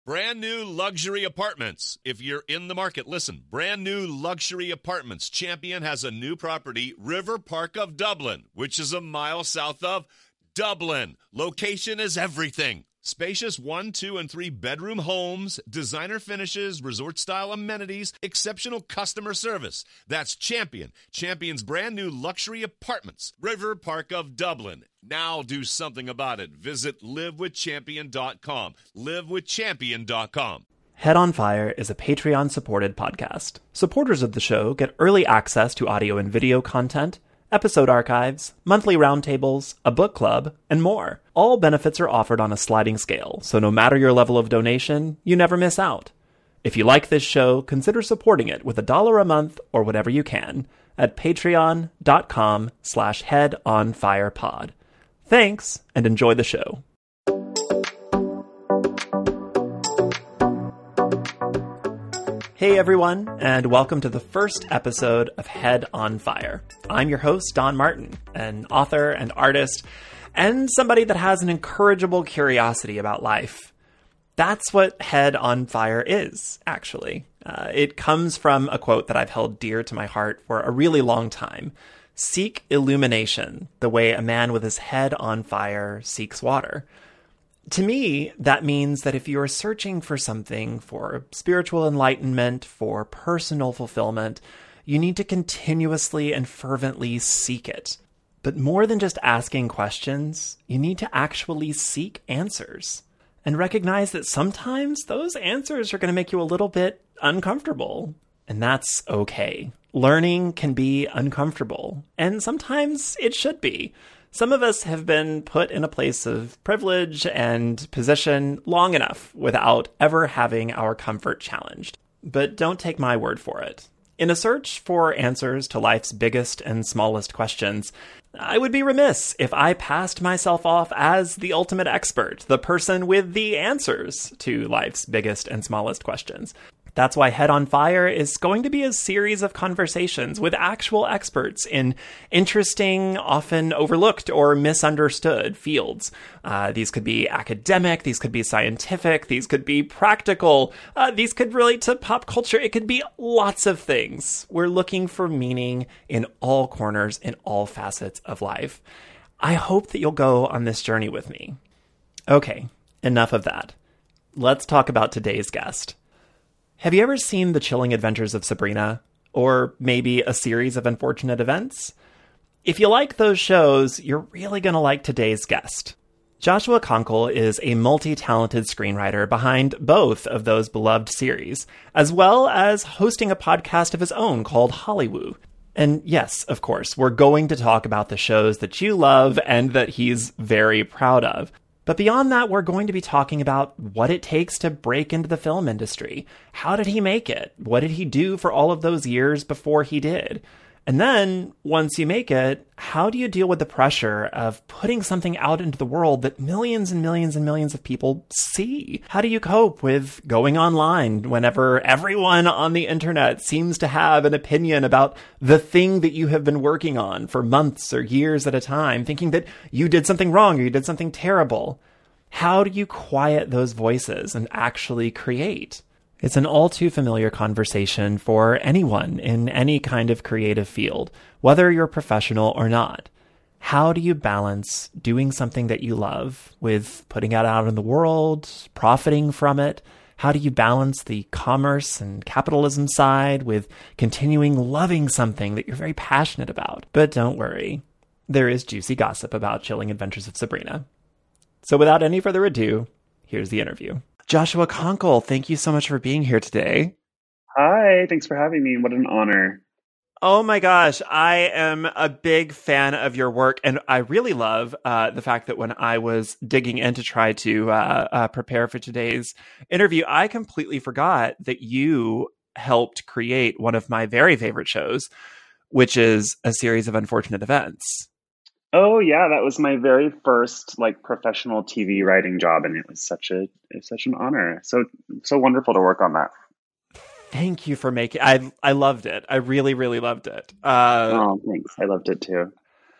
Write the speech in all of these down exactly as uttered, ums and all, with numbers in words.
Brand new luxury apartments. If you're in the market, listen. Brand new luxury apartments. Champion has a new property, River Park of Dublin, which is a mile south of Dublin. Location is everything. Spacious one, two, and three bedroom homes, designer finishes, resort-style amenities, exceptional customer service. That's Champion. Champion's brand new luxury apartments, River Park of Dublin. Now do something about it. Visit live with champion dot com. live with champion dot com. Head on Fire is a Patreon-supported podcast. Supporters of the show get early access to audio and video content, episode archives, monthly roundtables, a book club, and more. All benefits are offered on a sliding scale, so no matter your level of donation, you never miss out. If you like this show, consider supporting it with a dollar a month or whatever you can at patreon.com slash headonfirepod. Thanks, and enjoy the show. Hey everyone, and welcome to the first episode of Head on Fire. I'm your host, Don Martin, an author and artist, and somebody that has an incorrigible curiosity about life. That's what Head on Fire is, actually. Uh, it comes from a quote that I've held dear to my heart for a really long time. Seek illumination, the way a man with his head on fire seeks water. To me, that means that if you are searching for something, for spiritual enlightenment, for personal fulfillment, you need to continuously and fervently seek it. But more than just asking questions, you need to actually seek answers. And recognize that sometimes those answers are going to make you a little bit uncomfortable. And that's okay. Learning can be uncomfortable. And sometimes it should be. Some of us have been put in a place of privilege and position long enough without ever having our comfort challenged. But don't take my word for it. In a search for answers to life's biggest and smallest questions, I would be remiss if I passed myself off as the ultimate expert, the person with the answers to life's biggest and smallest questions. That's why Head on Fire is going to be a series of conversations with actual experts in interesting, often overlooked or misunderstood fields. Uh, these could be academic, these could be scientific, these could be practical, uh, these could relate to pop culture. It could be lots of things. We're looking for meaning in all corners, in all facets of life. I hope that you'll go on this journey with me. Okay, enough of that. Let's talk about today's guest. Have you ever seen The Chilling Adventures of Sabrina? Or maybe A Series of Unfortunate Events? If you like those shows, you're really going to like today's guest. Joshua Konkle is a multi-talented screenwriter behind both of those beloved series, as well as hosting a podcast of his own called Hollywoo. And yes, of course, we're going to talk about the shows that you love and that he's very proud of. But beyond that, we're going to be talking about what it takes to break into the film industry. How did he make it? What did he do for all of those years before he did? And then, once you make it, how do you deal with the pressure of putting something out into the world that millions and millions and millions of people see? How do you cope with going online whenever everyone on the internet seems to have an opinion about the thing that you have been working on for months or years at a time, thinking that you did something wrong or you did something terrible? How do you quiet those voices and actually create? It's an all too familiar conversation for anyone in any kind of creative field, whether you're professional or not. How do you balance doing something that you love with putting it out in the world, profiting from it? How do you balance the commerce and capitalism side with continuing loving something that you're very passionate about? But don't worry, there is juicy gossip about Chilling Adventures of Sabrina. So without any further ado, here's the interview. Joshua Konkle, thank you so much for being here today. Hi, thanks for having me. What an honor. Oh my gosh, I am a big fan of your work, and I really love uh, the fact that when I was digging in to try to uh, uh, prepare for today's interview, I completely forgot that you helped create one of my very favorite shows, which is A Series of Unfortunate Events. Oh yeah, that was my very first like professional T V writing job, and it was such a it's such an honor. So so wonderful to work on that. Thank you for making. I I loved it. I really really loved it. Uh, oh, thanks. I loved it too.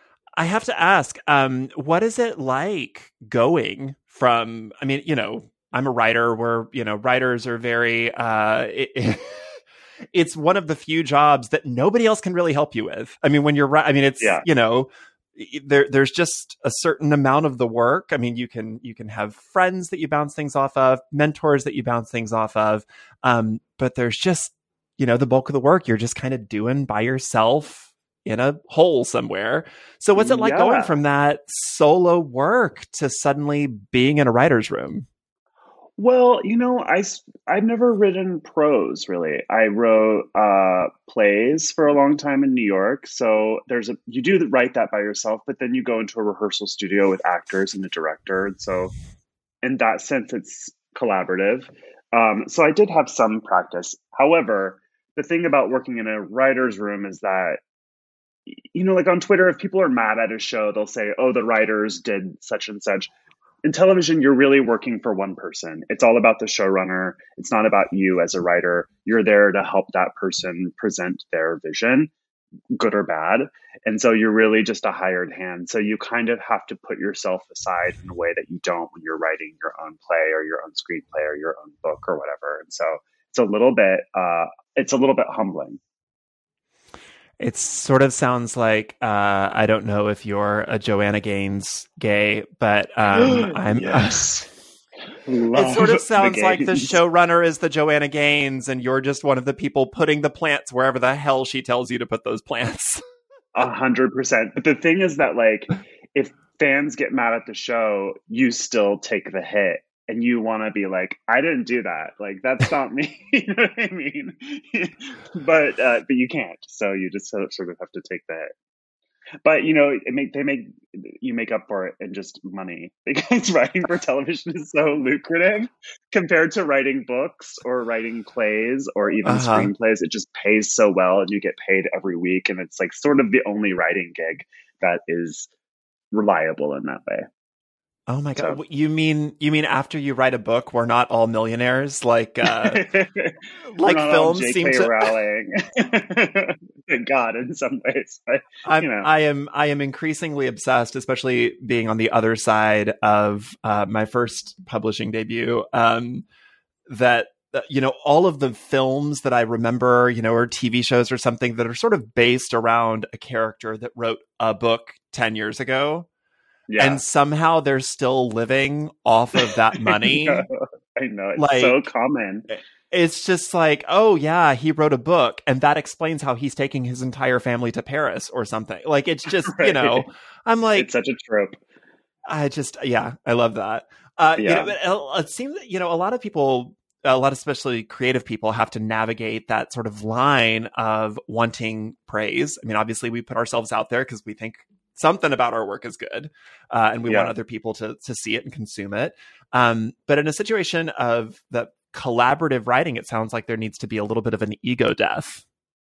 I have to ask, um, what is it like going from? I mean, you know, I'm a writer where, you know, writers are very, uh, it, it's one of the few jobs that nobody else can really help you with. I mean, when you're right, I mean, it's, yeah. you know, there, there's just a certain amount of the work. I mean, you can, you can have friends that you bounce things off of, mentors that you bounce things off of. Um, but there's just, you know, the bulk of the work you're just kind of doing by yourself in a hole somewhere. So what's it like yeah. going from that solo work to suddenly being in a writer's room? Well, you know, I, I've never written prose, really. I wrote uh, plays for a long time in New York. So there's a, you do write that by yourself, but then you go into a rehearsal studio with actors and a director. And so in that sense, it's collaborative. Um, so I did have some practice. However, the thing about working in a writer's room is that, you know, like on Twitter, if people are mad at a show, they'll say, oh, the writers did such and such. In television, you're really working for one person. It's all about the showrunner. It's not about you as a writer. You're there to help that person present their vision, good or bad. And so you're really just a hired hand. So you kind of have to put yourself aside in a way that you don't when you're writing your own play or your own screenplay or your own book or whatever. And so it's a little bit, uh, it's a little bit humbling. It sort of sounds like, uh, I don't know if you're a Joanna Gaines gay, but um, I'm. Yes. It sort of sounds the like the showrunner is the Joanna Gaines, and you're just one of the people putting the plants wherever the hell she tells you to put those plants. A hundred percent. But the thing is that, like, if fans get mad at the show, you still take the hit. And you want to be like, I didn't do that. Like, that's not me. You know what I mean? but uh, but you can't. So you just sort of have to take that. But, you know, it make, they make you make up for it in just money, because writing for television is so lucrative compared to writing books or writing plays or even uh-huh. screenplays. It just pays so well, and you get paid every week. And it's like sort of the only writing gig that is reliable in that way. Oh my God! So, you mean you mean after you write a book, we're not all millionaires? Like, uh, like films seem to. Rowling. Thank God, in some ways. But, I'm, you know. I am. I am increasingly obsessed, especially being on the other side of uh, my first publishing debut. Um, that uh, you know, all of the films that I remember, you know, or T V shows or something that are sort of based around a character that wrote a book ten years ago. Yeah. And somehow they're still living off of that money. I know. I know. It's like, so common. It's just like, oh, yeah, he wrote a book, and that explains how he's taking his entire family to Paris or something. Like, it's just, right. you know, I'm like. It's such a trope. I just, yeah, I love that. Uh, yeah. You know, it, it seems that, you know, a lot of people, a lot of especially creative people have to navigate that sort of line of wanting praise. I mean, obviously, we put ourselves out there because we think something about our work is good, uh, and we yeah. want other people to to see it and consume it. Um, but in a situation of the collaborative writing, it sounds like there needs to be a little bit of an ego death.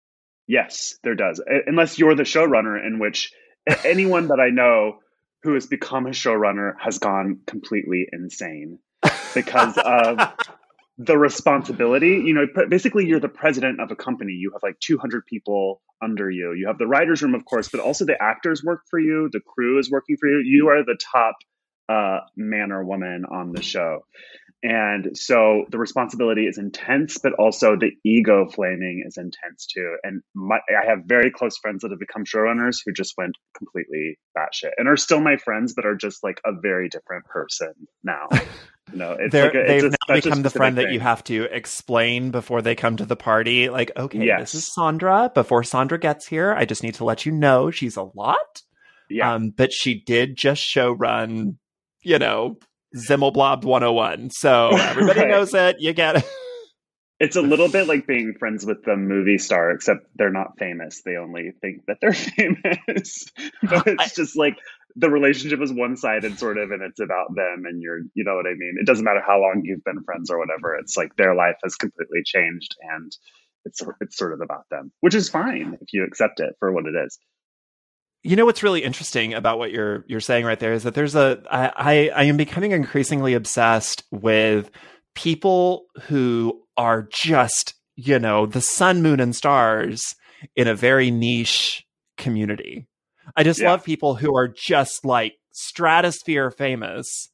Yes, there does. Unless you're the showrunner, in which anyone that I know who has become a showrunner has gone completely insane because of the responsibility. You know, basically you're the president of a company. You have like two hundred people under you. You have the writer's room, of course, but also the actors work for you. The crew is working for you. You are the top uh, man or woman on the show. And so the responsibility is intense, but also the ego flaming is intense too. And my, I have very close friends that have become showrunners who just went completely batshit and are still my friends, but are just like a very different person now. You know, it's like a, they've it's now become the friend thing. that you have to explain before they come to the party. Like, okay, yes. this is Sandra. Before Sandra gets here, I just need to let you know she's a lot. Yeah. Um, but she did just show run, you know, Zimmelblob one oh one. So everybody right. knows it. You get it. It's a little bit like being friends with the movie star, except they're not famous. They only think that they're famous. But it's just like the relationship is one-sided sort of, and it's about them, and you're, you know what I mean? It doesn't matter how long you've been friends or whatever. It's like their life has completely changed, and it's it's sort of about them, which is fine if you accept it for what it is. You know what's really interesting about what you're you're saying right there is that there's a I, I, I am becoming increasingly obsessed with people who are just, you know, the sun, moon, and stars in a very niche community. I just yeah. love people who are just like stratosphere famous,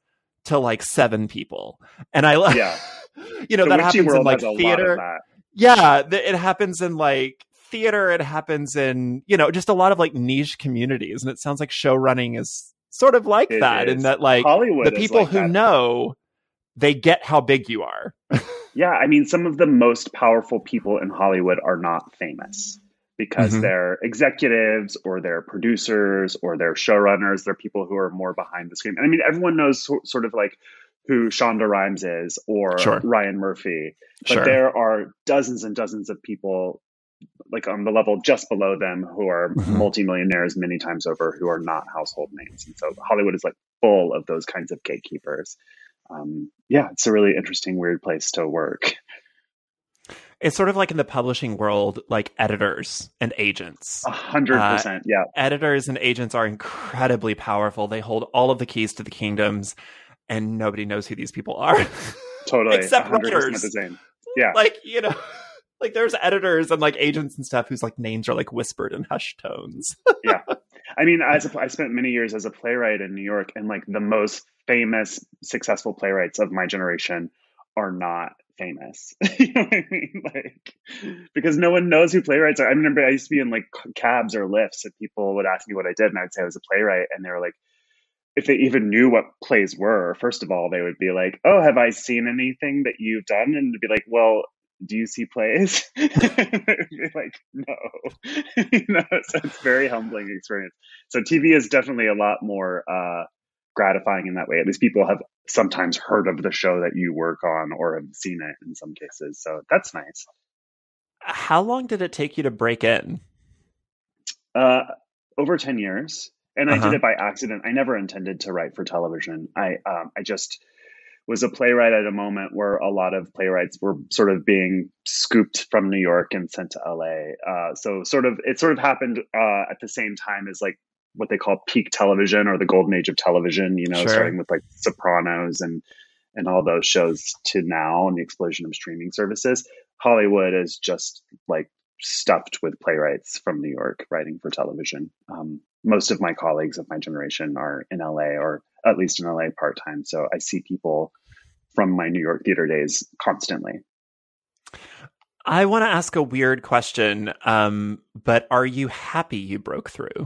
to like seven people. And I love, yeah. you know, The that Witchy happens in World like has a lot of theater. that. Yeah. th- It happens in like theater. It happens in, you know, just a lot of like niche communities. And it sounds like show running is sort of like It that is. in that like Hollywood the is people like who that. know, they get how big you are. Yeah, I mean, some of the most powerful people in Hollywood are not famous because Mhm. they're executives or they're producers or they're showrunners. They're people who are more behind the screen. I mean, everyone knows so- sort of like who Shonda Rhimes is or Sure. Ryan Murphy, but Sure. there are dozens and dozens of people like on the level just below them who are Mhm. multimillionaires many times over who are not household names. And so Hollywood is like full of those kinds of gatekeepers. Um, yeah, it's a really interesting, weird place to work. It's sort of like in the publishing world, like editors and agents. A hundred Uh, percent. Yeah. Editors and agents are incredibly powerful. They hold all of the keys to the kingdoms, and nobody knows who these people are. Totally. Except a hundred percent writers. the same. Yeah. Like, you know, like there's editors and like agents and stuff whose like names are like whispered in hushed tones. Yeah. I mean, as a, I spent many years as a playwright in New York, and like the most famous, successful playwrights of my generation are not famous. You know what I mean? Like, because no one knows who playwrights are. I remember I used to be in like cabs or lifts, and people would ask me what I did, and I'd say I was a playwright, and they were like, if they even knew what plays were, first of all, they would be like, "Oh, have I seen anything that you've done?" And to be like, "Well, do you see plays?" Be like, "No." You know, so it's a very humbling experience. So T V is definitely a lot more uh, gratifying in that way. At least people have sometimes heard of the show that you work on or have seen it in some cases. So that's nice. How long did it take you to break in? Uh, over ten years. And I Uh-huh. did it by accident. I never intended to write for television. I um, I just was a playwright at a moment where a lot of playwrights were sort of being scooped from New York and sent to L A. Uh, so sort of it sort of happened uh, at the same time as like what they call peak television or the golden age of television. You know, Sure. starting with like Sopranos and and all those shows to now and the explosion of streaming services. Hollywood is just like stuffed with playwrights from New York writing for television. Um, most of my colleagues of my generation are in L A or at least in L A part-time. So I see people from my New York theater days constantly. I want to ask a weird question, um, but are you happy you broke through?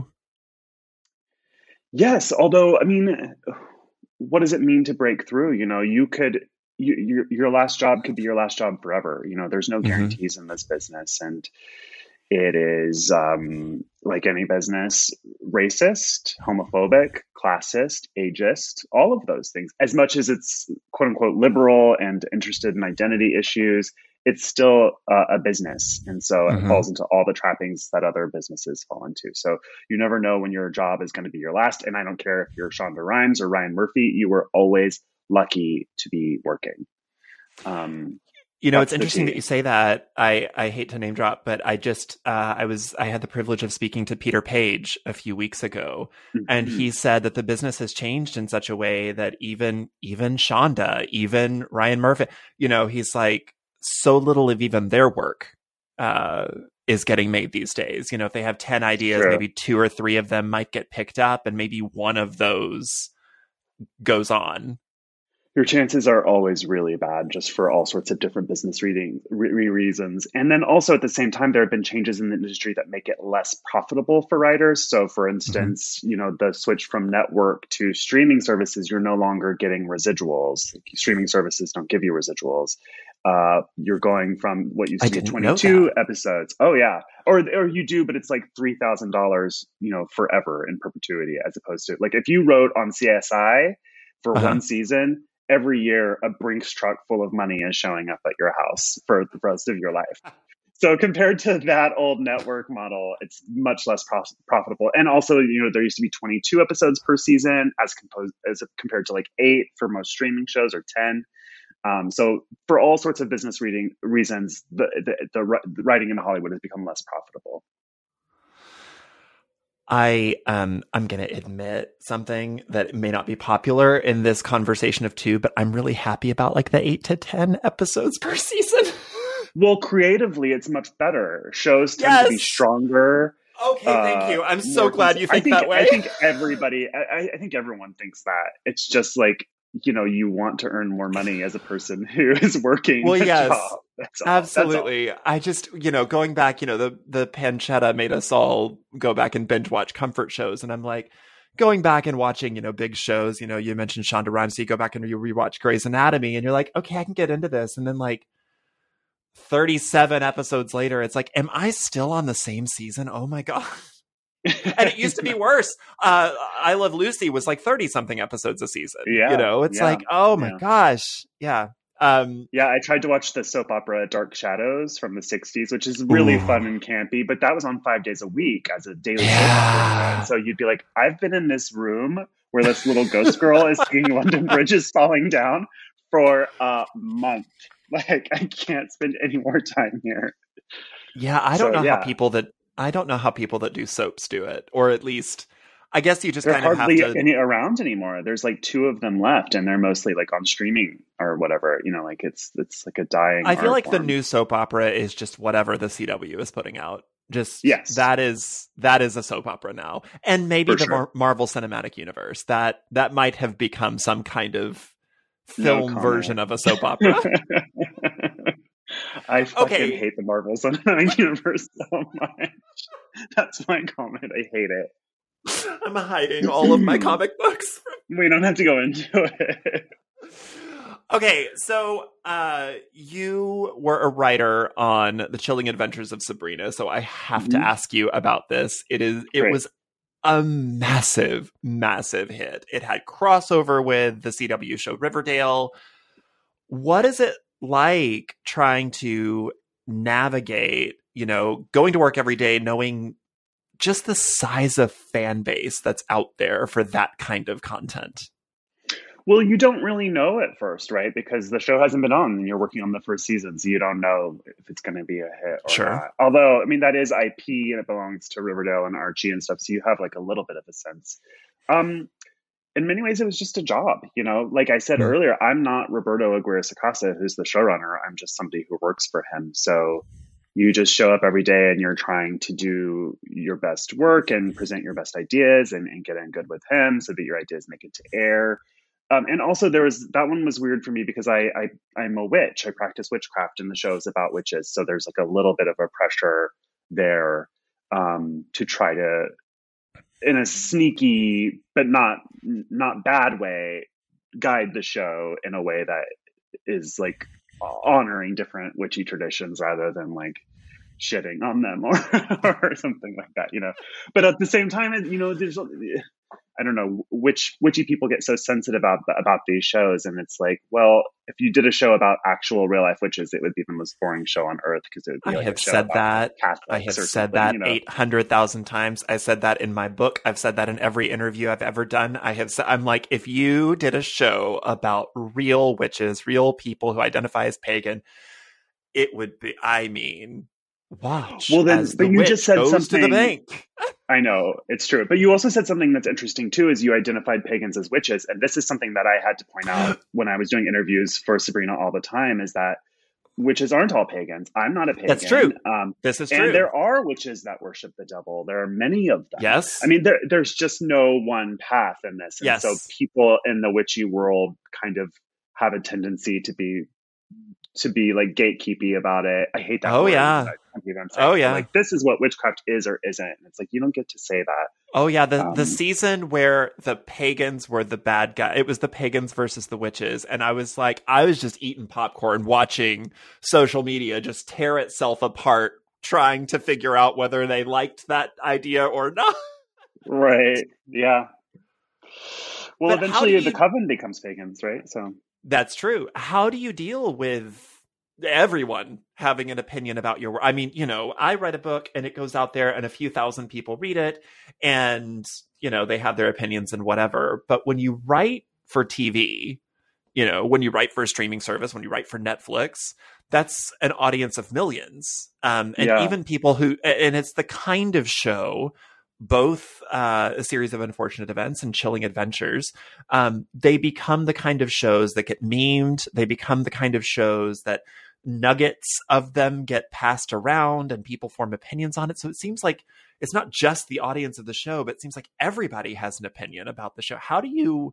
Yes. Although, I mean, what does it mean to break through? You know, you could, you, your, your last job could be your last job forever. You know, there's no Mhm. guarantees in this business. And it is, um, like any business, racist, homophobic, classist, ageist, all of those things. As much as it's quote unquote liberal and interested in identity issues, it's still uh, a business. And so Mhm. it falls into all the trappings that other businesses fall into. So you never know when your job is going to be your last. And I don't care if you're Shonda Rhimes or Ryan Murphy, you were always lucky to be working. Um, You know, That's it's the interesting key. that you say that. I, I hate to name drop, but I just uh, I was I had the privilege of speaking to Peter Page a few weeks ago, and Mhm. he said that the business has changed in such a way that even even Shonda, even Ryan Murphy, you know, he's like so little of even their work uh, is getting made these days. You know, if they have ten ideas, Sure. maybe two or three of them might get picked up, and maybe one of those goes on. Your chances are always really bad just for all sorts of different business reading re- reasons. And then also at the same time, there have been changes in the industry that make it less profitable for writers. So for instance, you know, the switch from network to streaming services, you're no longer getting residuals. Streaming services don't give you residuals. Uh, you're going from what used I to be didn't know twenty-two that. episodes. Oh yeah. Or, or you do, but it's like three thousand dollars, you know, forever in perpetuity, as opposed to like if you wrote on C S I for Uh-huh. one season, every year a Brinks truck full of money is showing up at your house for the rest of your life. So compared to that old network model, it's much less prof- profitable. And also, you know, there used to be twenty-two episodes per season as composed as compared to like eight for most streaming shows or ten. Um, so for all sorts of business reading reasons, the, the, the, the writing in Hollywood has become less profitable. I um I'm gonna admit something that may not be popular in this conversation of two, but I'm really happy about like the eight to ten episodes per season. Well, creatively, it's much better. Shows tend to be Yes. stronger. Okay, thank uh, you. I'm so more glad cons- you I think, think that way. I think everybody, I, I think everyone thinks that. It's just like you know, you want to earn more money as a person who is working Well, a yes, job. That's all. absolutely. That's all. I just, you know, going back, you know, the, the pancetta made us all go back and binge watch comfort shows. And I'm like, going back and watching, you know, big shows, you know, you mentioned Shonda Rhimes, so you go back and you rewatch Grey's Anatomy and you're like, okay, I can get into this. And then like thirty-seven episodes later, it's like, am I still on the same season? Oh my God. And it used to be worse. Uh, I Love Lucy was like thirty something episodes a season. Yeah, you know, it's yeah, like, oh my yeah. gosh. Yeah. Um, yeah, I tried to watch the soap opera Dark Shadows from the sixties, which is really Ooh. fun and campy, but that was on five days a week as a daily Yeah. soap opera. And so you'd be like, I've been in this room where this little ghost girl is singing London Bridge is Falling Down for a month. Like, I can't spend any more time here. Yeah, I don't So, know yeah. how people that I don't know how people that do soaps do it, or at least I guess you just They're kind of have hardly to. any around anymore. There's like two of them left, and they're mostly like on streaming or whatever. You know, like it's it's like a dying. I feel art like the form. new soap opera is just whatever the C W is putting out. Just Yes. that is that is a soap opera now, and maybe For the sure. Mar- Marvel Cinematic Universe that that might have become some kind of No film comment. version of a soap opera. I fucking Okay. hate the Marvel Cinematic Universe so much. That's my comment. I hate it. I'm hiding all of my comic books. We don't have to go into it. Okay, so uh, you were a writer on The Chilling Adventures of Sabrina, so I have to Mhm. ask you about this. It is it Great. was a massive, massive hit. It had crossover with the C W show Riverdale. What is it like trying to navigate, you know, going to work every day, knowing just the size of fan base that's out there for that kind of content? Well, you don't really know at first, right? Because the show hasn't been on and you're working on the first season, so you don't know if it's going to be a hit or Sure. not. Although, I mean, that is I P and it belongs to Riverdale and Archie and stuff, so you have like a little bit of a sense. Um, in many ways, it was just a job. You know, like I said Mm. earlier, I'm not Roberto Aguirre-Sacasa, who's the showrunner. I'm just somebody who works for him. So you just show up every day and you're trying to do your best work and present your best ideas and, and get in good with him so that your ideas make it to air. Um, and also there was, that one was weird for me because I, I, I'm a witch. I practice witchcraft and the show's about witches. So there's like a little bit of a pressure there um, to try to, in a sneaky, but not, not bad way, guide the show in a way that is like honoring different witchy traditions rather than like shitting on them or, or something like that, you know. But at the same time, you know, there's, I don't know, which witchy people get so sensitive about about these shows, and it's like, well, if you did a show about actual real life witches, it would be the most boring show on earth because it would be I like have a show said about that. Catholics I have or said something, that you know? eight hundred thousand times. I said that in my book. I've said that in every interview I've ever done. I have said, I'm like, if you did a show about real witches, real people who identify as pagan, it would be, I mean, watch Well, then- as but the you witch just said goes to the something- bank. I know, it's true. But you also said something that's interesting too, is you identified pagans as witches. And this is something that I had to point out when I was doing interviews for Sabrina all the time, is that witches aren't all pagans. I'm not a pagan. That's true. Um, This is and true. there are witches that worship the devil. There are many of them. Yes. I mean, there, there's just no one path in this. And Yes. so people in the witchy world kind of have a tendency to be to be like gatekeepy about it. I hate that. Oh, word. yeah. I can't believe I'm saying Oh, it. yeah. Like, this is what witchcraft is or isn't. And it's like, you don't get to say that. Oh yeah, the Um, the season where the pagans were the bad guy. It was the pagans versus the witches, and I was like, I was just eating popcorn, watching social media just tear itself apart, trying to figure out whether they liked that idea or not. Right. Yeah. Well, But how eventually do the you- coven becomes pagans, right? So That's true. How do you deal with everyone having an opinion about your work? I mean, you know, I write a book and it goes out there and a few thousand people read it and, you know, they have their opinions and whatever. But when you write for T V, you know, when you write for a streaming service, when you write for Netflix, that's an audience of millions. Um, and Yeah. even people who, and it's the kind of show, both uh, A Series of Unfortunate Events and Chilling Adventures, um, they become the kind of shows that get memed. They become the kind of shows that nuggets of them get passed around and people form opinions on it. So it seems like it's not just the audience of the show, but it seems like everybody has an opinion about the show. How do you,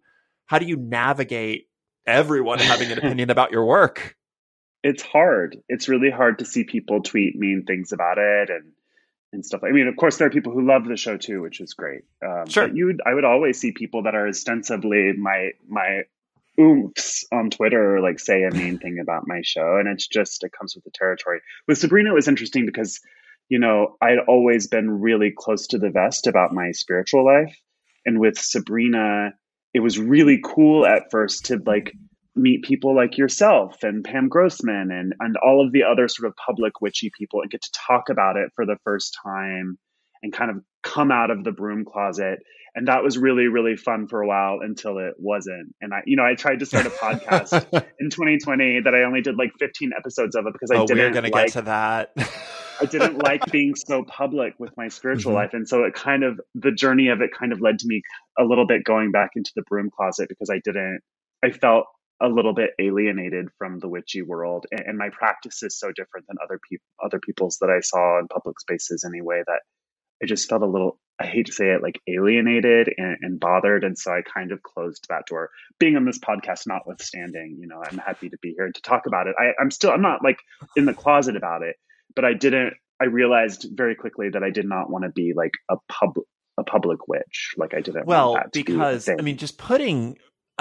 how do you navigate everyone having an opinion about your work? It's hard. It's really hard to see people tweet mean things about it and and stuff. I mean, of course, there are people who love the show too, which is great. Um, Sure. But you would, I would always see people that are ostensibly my my oomphs on Twitter, like say a mean thing about my show, and it's just it comes with the territory. With Sabrina, it was interesting because, you know, I'd always been really close to the vest about my spiritual life, and with Sabrina, it was really cool at first to like meet people like yourself and Pam Grossman and, and all of the other sort of public witchy people and get to talk about it for the first time and kind of come out of the broom closet. And that was really, really fun for a while until it wasn't. And I, you know, I tried to start a podcast in twenty twenty that I only did like fifteen episodes of it because I oh, didn't we're going to like, get to that. I didn't like being so public with my spiritual Mhm. life. And so it kind of, the journey of it kind of led to me a little bit going back into the broom closet because I didn't, I felt a little bit alienated from the witchy world. And, and my practice is so different than other people, other people's that I saw in public spaces anyway, that I just felt a little, I hate to say it, like alienated and, and bothered. And so I kind of closed that door. Being on this podcast notwithstanding, you know, I'm happy to be here and to talk about it. I, I'm still, I'm not like in the closet about it, but I didn't, I realized very quickly that I did not want to be like a public, a public witch. Like I didn't Well, want that to because, be a I thing. mean, just putting,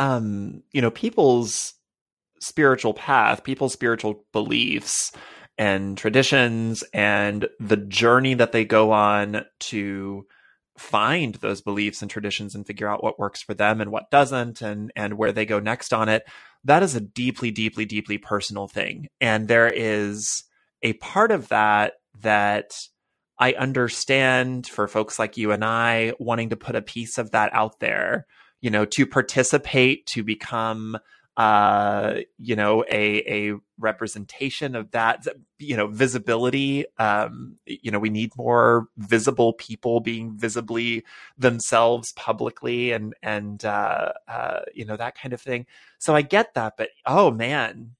um, you know, people's spiritual path, people's spiritual beliefs and traditions and the journey that they go on to find those beliefs and traditions and figure out what works for them and what doesn't and and where they go next on it, that is a deeply, deeply, deeply personal thing. And there is a part of that that I understand for folks like you and I wanting to put a piece of that out there, you know, to participate, to become uh, you know, a, a representation of that, you know, visibility. Um, you know, we need more visible people being visibly themselves publicly and, and, uh, uh, you know, that kind of thing. So I get that, but oh man,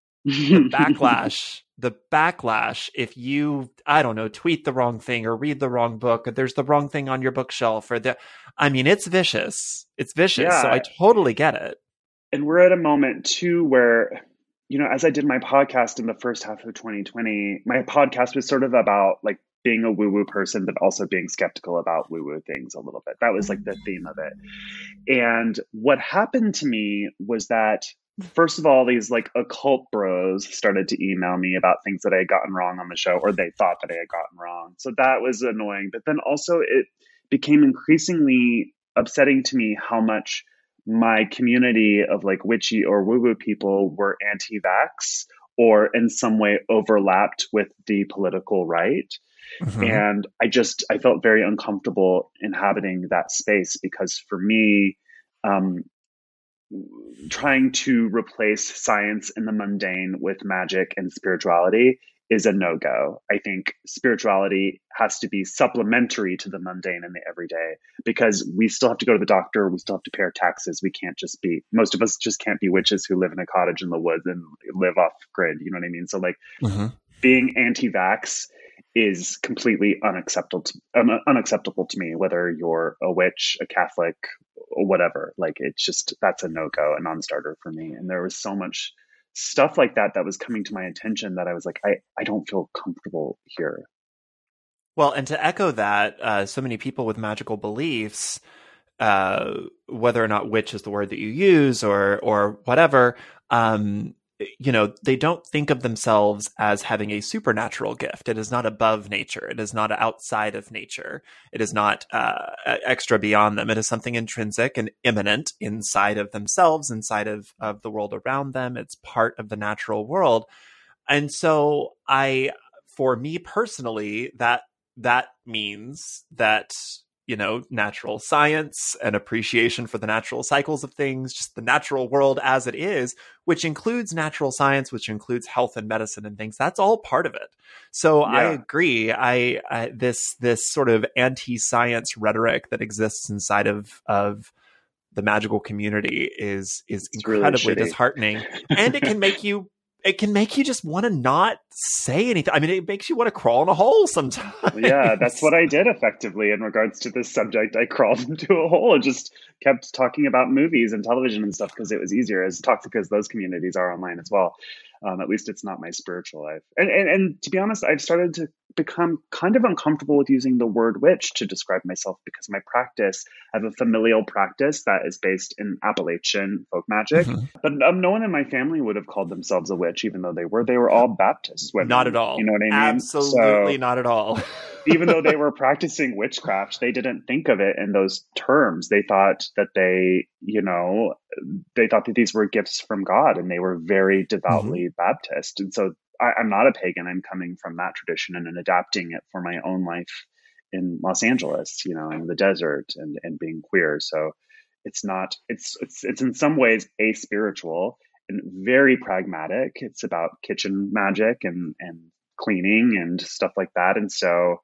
the backlash, the backlash, if you, I don't know, tweet the wrong thing or read the wrong book, or there's the wrong thing on your bookshelf or the, I mean, it's vicious. It's vicious. Yeah. So I totally get it. And we're at a moment too where, you know, as I did my podcast in the first half of twenty twenty, my podcast was sort of about like being a woo-woo person, but also being skeptical about woo-woo things a little bit. That was like the theme of it. And what happened to me was that, first of all, these like occult bros started to email me about things that I had gotten wrong on the show, or they thought that I had gotten wrong. So that was annoying. But then also it became increasingly upsetting to me how much my community of like witchy or woo-woo people were anti-vax or in some way overlapped with the political right. Mm-hmm. And I just, I felt very uncomfortable inhabiting that space because for me, um, trying to replace science and the mundane with magic and spirituality is a no-go. I think spirituality has to be supplementary to the mundane and the everyday because we still have to go to the doctor. We still have to pay our taxes. We can't just be, most of us just can't be witches who live in a cottage in the woods and live off grid. You know what I mean? So like mm-hmm. being anti-vax is completely unacceptable to, un- unacceptable to me, whether you're a witch, a Catholic, or whatever. Like it's just, that's a no-go, a non-starter for me. And there was so much stuff like that that was coming to my attention that I was like, I, I don't feel comfortable here. Well, and to echo that, uh, so many people with magical beliefs, uh, whether or not witch is the word that you use or or whatever, um, you know, they don't think of themselves as having a supernatural gift. It is not above nature. It is not outside of nature. It is not uh, extra beyond them. It is something intrinsic and immanent inside of themselves, inside of, of the world around them. It's part of the natural world. And so I, for me personally, that that means that, you know, natural science and appreciation for the natural cycles of things, just the natural world as it is, which includes natural science, which includes health and medicine and things. That's all part of it. So yeah. I agree. I, I this this sort of anti-science rhetoric that exists inside of of the magical community is is it's incredibly really disheartening, and it can make you it can make you just want to not say anything. I mean, it makes you want to crawl in a hole sometimes. Yeah, that's what I did effectively in regards to this subject. I crawled into a hole and just kept talking about movies and television and stuff because it was easier, as toxic as those communities are online as well. Um, at least it's not my spiritual life. And, and and to be honest, I've started to become kind of uncomfortable with using the word witch to describe myself because my practice, I have a familial practice that is based in Appalachian folk magic. Mm-hmm. But um, no one in my family would have called themselves a witch, even though they were. They were all Baptist women. Not at all. You know what I mean? Absolutely so, not at all. even though they were practicing witchcraft, they didn't think of it in those terms. They thought that they, you know, they thought that these were gifts from God, and they were very devoutly mm-hmm. Baptist. And so I, I'm not a pagan. I'm coming from that tradition and, and adapting it for my own life in Los Angeles, you know, in the desert and, and being queer. So it's not, it's, it's, it's in some ways aspiritual and very pragmatic. It's about kitchen magic and, and cleaning and stuff like that. And so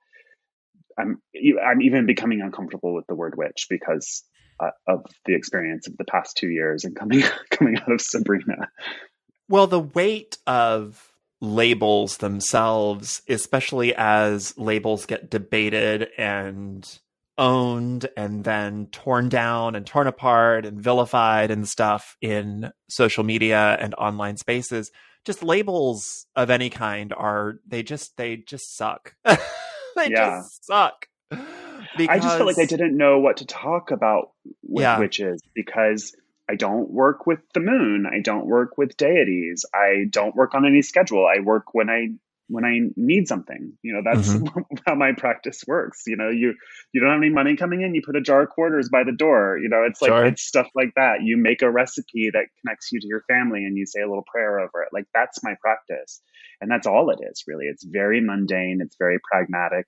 I'm, I'm even becoming uncomfortable with the word witch because uh, of the experience of the past two years and coming, coming out of Sabrina. Well, the weight of labels themselves, especially as labels get debated and owned and then torn down and torn apart and vilified and stuff in social media and online spaces, just labels of any kind are, they just, they just suck. they yeah. just suck. Because, I just felt like I didn't know what to talk about with yeah. witches because I don't work with the moon. I don't work with deities. I don't work on any schedule. I work when I when I need something. You know, that's mm-hmm. how my practice works. You know, you you don't have any money coming in, you put a jar of quarters by the door. You know, it's like, sure. it's stuff like that. You make a recipe that connects you to your family and you say a little prayer over it. Like, that's my practice. And that's all it is, really. It's very mundane. It's very pragmatic.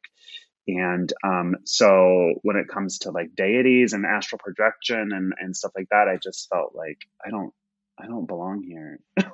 And um, so when it comes to like deities and astral projection and, and stuff like that, I just felt like I don't I don't belong here.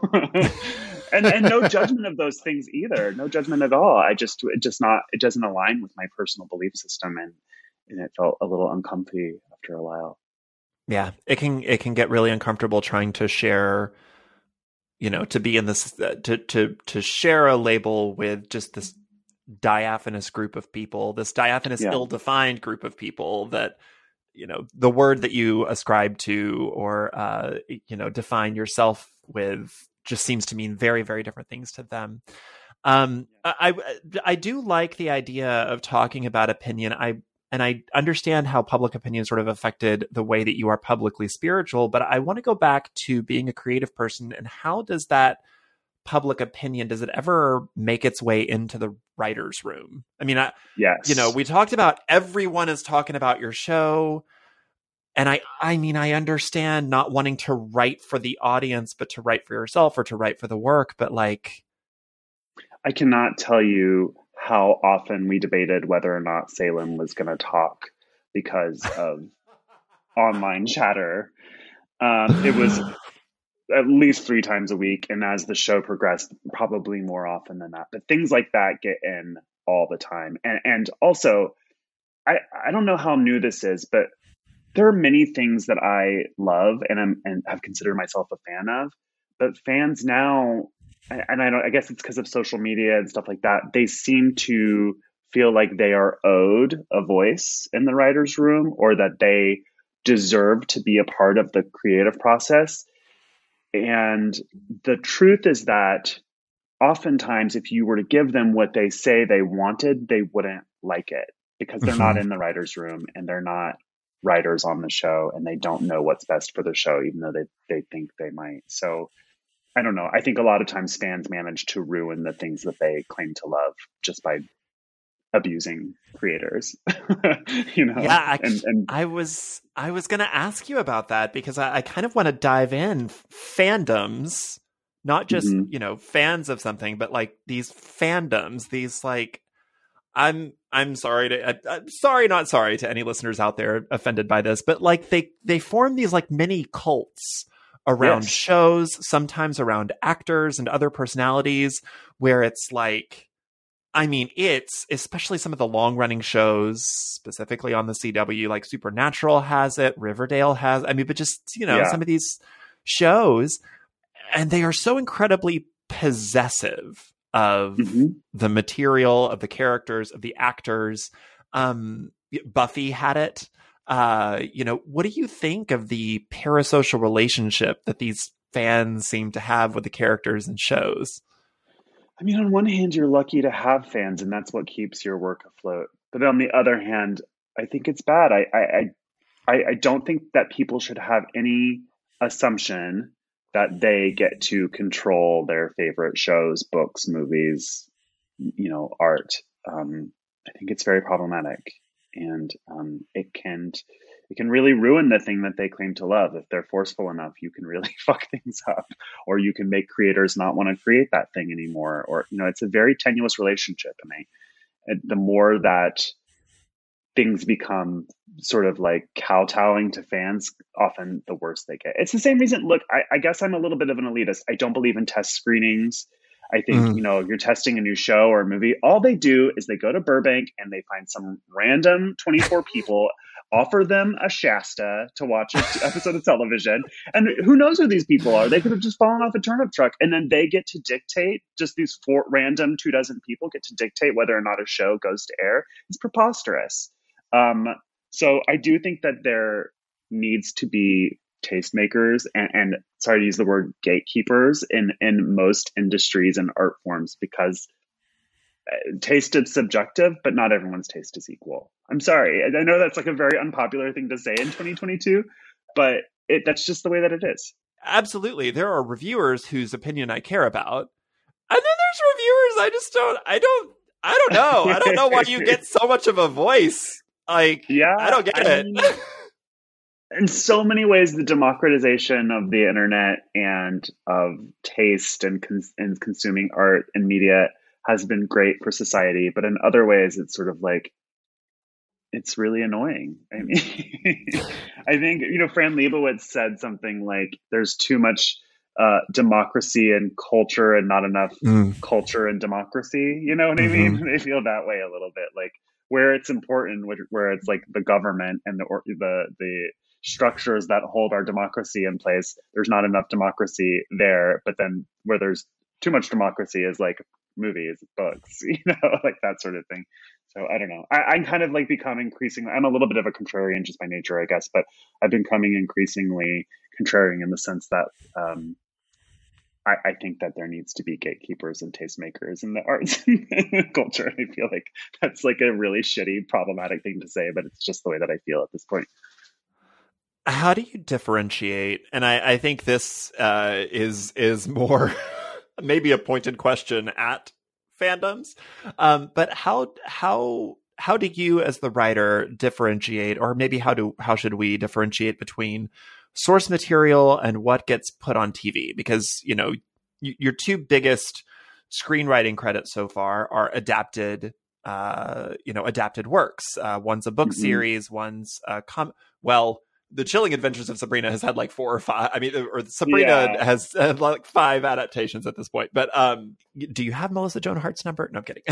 and and no judgment of those things either. No judgment at all. I just it just not it doesn't align with my personal belief system, and and it felt a little uncomfy after a while. Yeah, it can it can get really uncomfortable trying to share, you know, to be in this uh, to to to share a label with just this diaphanous group of people, this diaphanous, yeah. ill-defined group of people that, you know, the word that you ascribe to or, uh, you know, define yourself with just seems to mean very, very different things to them. Um, I, I do like the idea of talking about opinion. I, and I understand how public opinion sort of affected the way that you are publicly spiritual, but I want to go back to being a creative person, and how does that public opinion, does it ever make its way into the writer's room? I mean, I, yes. you know, we talked about everyone is talking about your show. And I, I mean, I understand not wanting to write for the audience, but to write for yourself or to write for the work. But like, I cannot tell you how often we debated whether or not Salem was going to talk because of online chatter. Um, it was at least three times a week. And as the show progressed, probably more often than that. But things like that get in all the time. And and also, I, I don't know how new this is, but there are many things that I love and am, and have considered myself a fan of. But fans now, and I don't, I guess it's because of social media and stuff like that, they seem to feel like they are owed a voice in the writer's room, or that they deserve to be a part of the creative process. And the truth is that oftentimes if you were to give them what they say they wanted, they wouldn't like it because they're mm-hmm. not in the writer's room and they're not writers on the show and they don't know what's best for the show, even though they, they think they might. So I don't know. I think a lot of times fans manage to ruin the things that they claim to love just by abusing creators. you know? Yeah, actually, and, and I was I was going to ask you about that because I, I kind of want to dive in fandoms, not just mm-hmm. you know fans of something, but like these fandoms, these like I'm I'm sorry to I, I'm sorry not sorry to any listeners out there offended by this, but like they they form these like mini cults around yes. shows, sometimes around actors and other personalities, where it's like, I mean, it's especially some of the long running shows, specifically on the C W, like Supernatural has it, Riverdale has, I mean, but just, you know, yeah. some of these shows, and they are so incredibly possessive of Mm-hmm. the material, of the characters, of the actors. Um, Buffy had it. Uh, you know, what do you think of the parasocial relationship that these fans seem to have with the characters and shows? I mean, on one hand, you're lucky to have fans, and that's what keeps your work afloat. But on the other hand, I think it's bad. I, I, I, I don't think that people should have any assumption that they get to control their favorite shows, books, movies, you know, art. Um, I think it's very problematic, and um, it can it can really ruin the thing that they claim to love. If they're forceful enough, you can really fuck things up, or you can make creators not want to create that thing anymore. Or you know, it's a very tenuous relationship, and I, and the more that things become sort of like kowtowing to fans, often the worse they get. It's the same reason. Look, I, I guess I'm a little bit of an elitist. I don't believe in test screenings. I think, Mm. you know, you're testing a new show or a movie. All they do is they go to Burbank and they find some random twenty-four people, offer them a Shasta to watch an episode of television. And who knows who these people are? They could have just fallen off a turnip truck. And then they get to dictate, just these four random two dozen people get to dictate whether or not a show goes to air. It's preposterous. Um, so I do think that there needs to be tastemakers and, and sorry to use the word gatekeepers in, in most industries and art forms, because taste is subjective, but not everyone's taste is equal. I'm sorry. I know that's like a very unpopular thing to say in twenty twenty-two, but it, that's just the way that it is. Absolutely. There are reviewers whose opinion I care about. And then there's reviewers I just don't, I don't, I don't know. I don't know why you get so much of a voice. Like, yeah, I don't get I it. Mean, in so many ways, the democratization of the internet and of taste and, cons- and consuming art and media has been great for society. But in other ways, it's sort of like, it's really annoying. I mean, I think, you know, Fran Lebowitz said something like, there's too much uh, democracy and culture and not enough mm. culture and democracy. You know what mm-hmm. I mean? They feel that way a little bit, like where it's important, where it's like the government and the, or, the, the structures that hold our democracy in place. There's not enough democracy there, but then where there's too much democracy is like movies, books, you know, like that sort of thing. So I don't know. I, I'm kind of like becoming increasingly, I'm a little bit of a contrarian just by nature, I guess, but I've been becoming increasingly contrarian in the sense that um, I, I think that there needs to be gatekeepers and tastemakers in the arts and culture. I feel like that's like a really shitty, problematic thing to say, but it's just the way that I feel at this point. How do you differentiate? And I, I think this uh, is is more maybe a pointed question at fandoms, um, but how how how do you, as the writer, differentiate, or maybe how do how should we differentiate between source material and what gets put on T V? Because you know y- your two biggest screenwriting credits so far are adapted, uh, you know, adapted works. Uh, one's a book mm-hmm. series, one's a com. Well. The Chilling Adventures of Sabrina has had like four or five. I mean, or Sabrina yeah. has had like five adaptations at this point. But um, do you have Melissa Joan Hart's number? No, I'm kidding.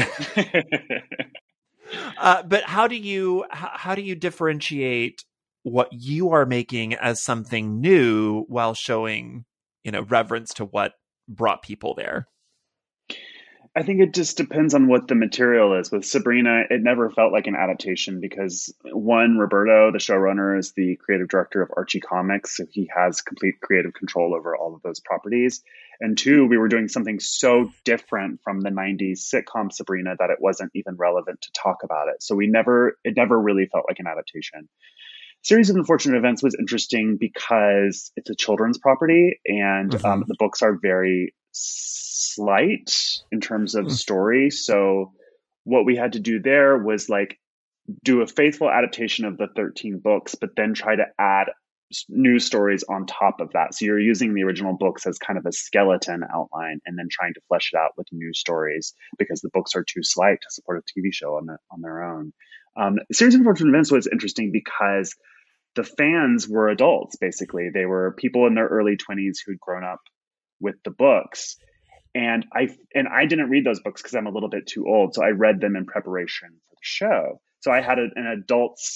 uh, but how do you how, how do you differentiate what you are making as something new while showing, you know, reverence to what brought people there? I think it just depends on what the material is. With Sabrina, it never felt like an adaptation because, one, Roberto, the showrunner, is the creative director of Archie Comics, so he has complete creative control over all of those properties. And two, we were doing something so different from the nineties sitcom Sabrina that it wasn't even relevant to talk about it. So we never, it never really felt like an adaptation. Series of Unfortunate Events was interesting because it's a children's property, and mm-hmm. um, the books are very slight in terms of story. So what we had to do there was like do a faithful adaptation of the thirteen books, but then try to add new stories on top of that. So you're using the original books as kind of a skeleton outline and then trying to flesh it out with new stories because the books are too slight to support a T V show on, the, on their own. Um, Series of Unfortunate Events was interesting because the fans were adults, basically. They were people in their early twenties who'd grown up with the books. And I and I didn't read those books because I'm a little bit too old. So I read them in preparation for the show. So I had a, an adult's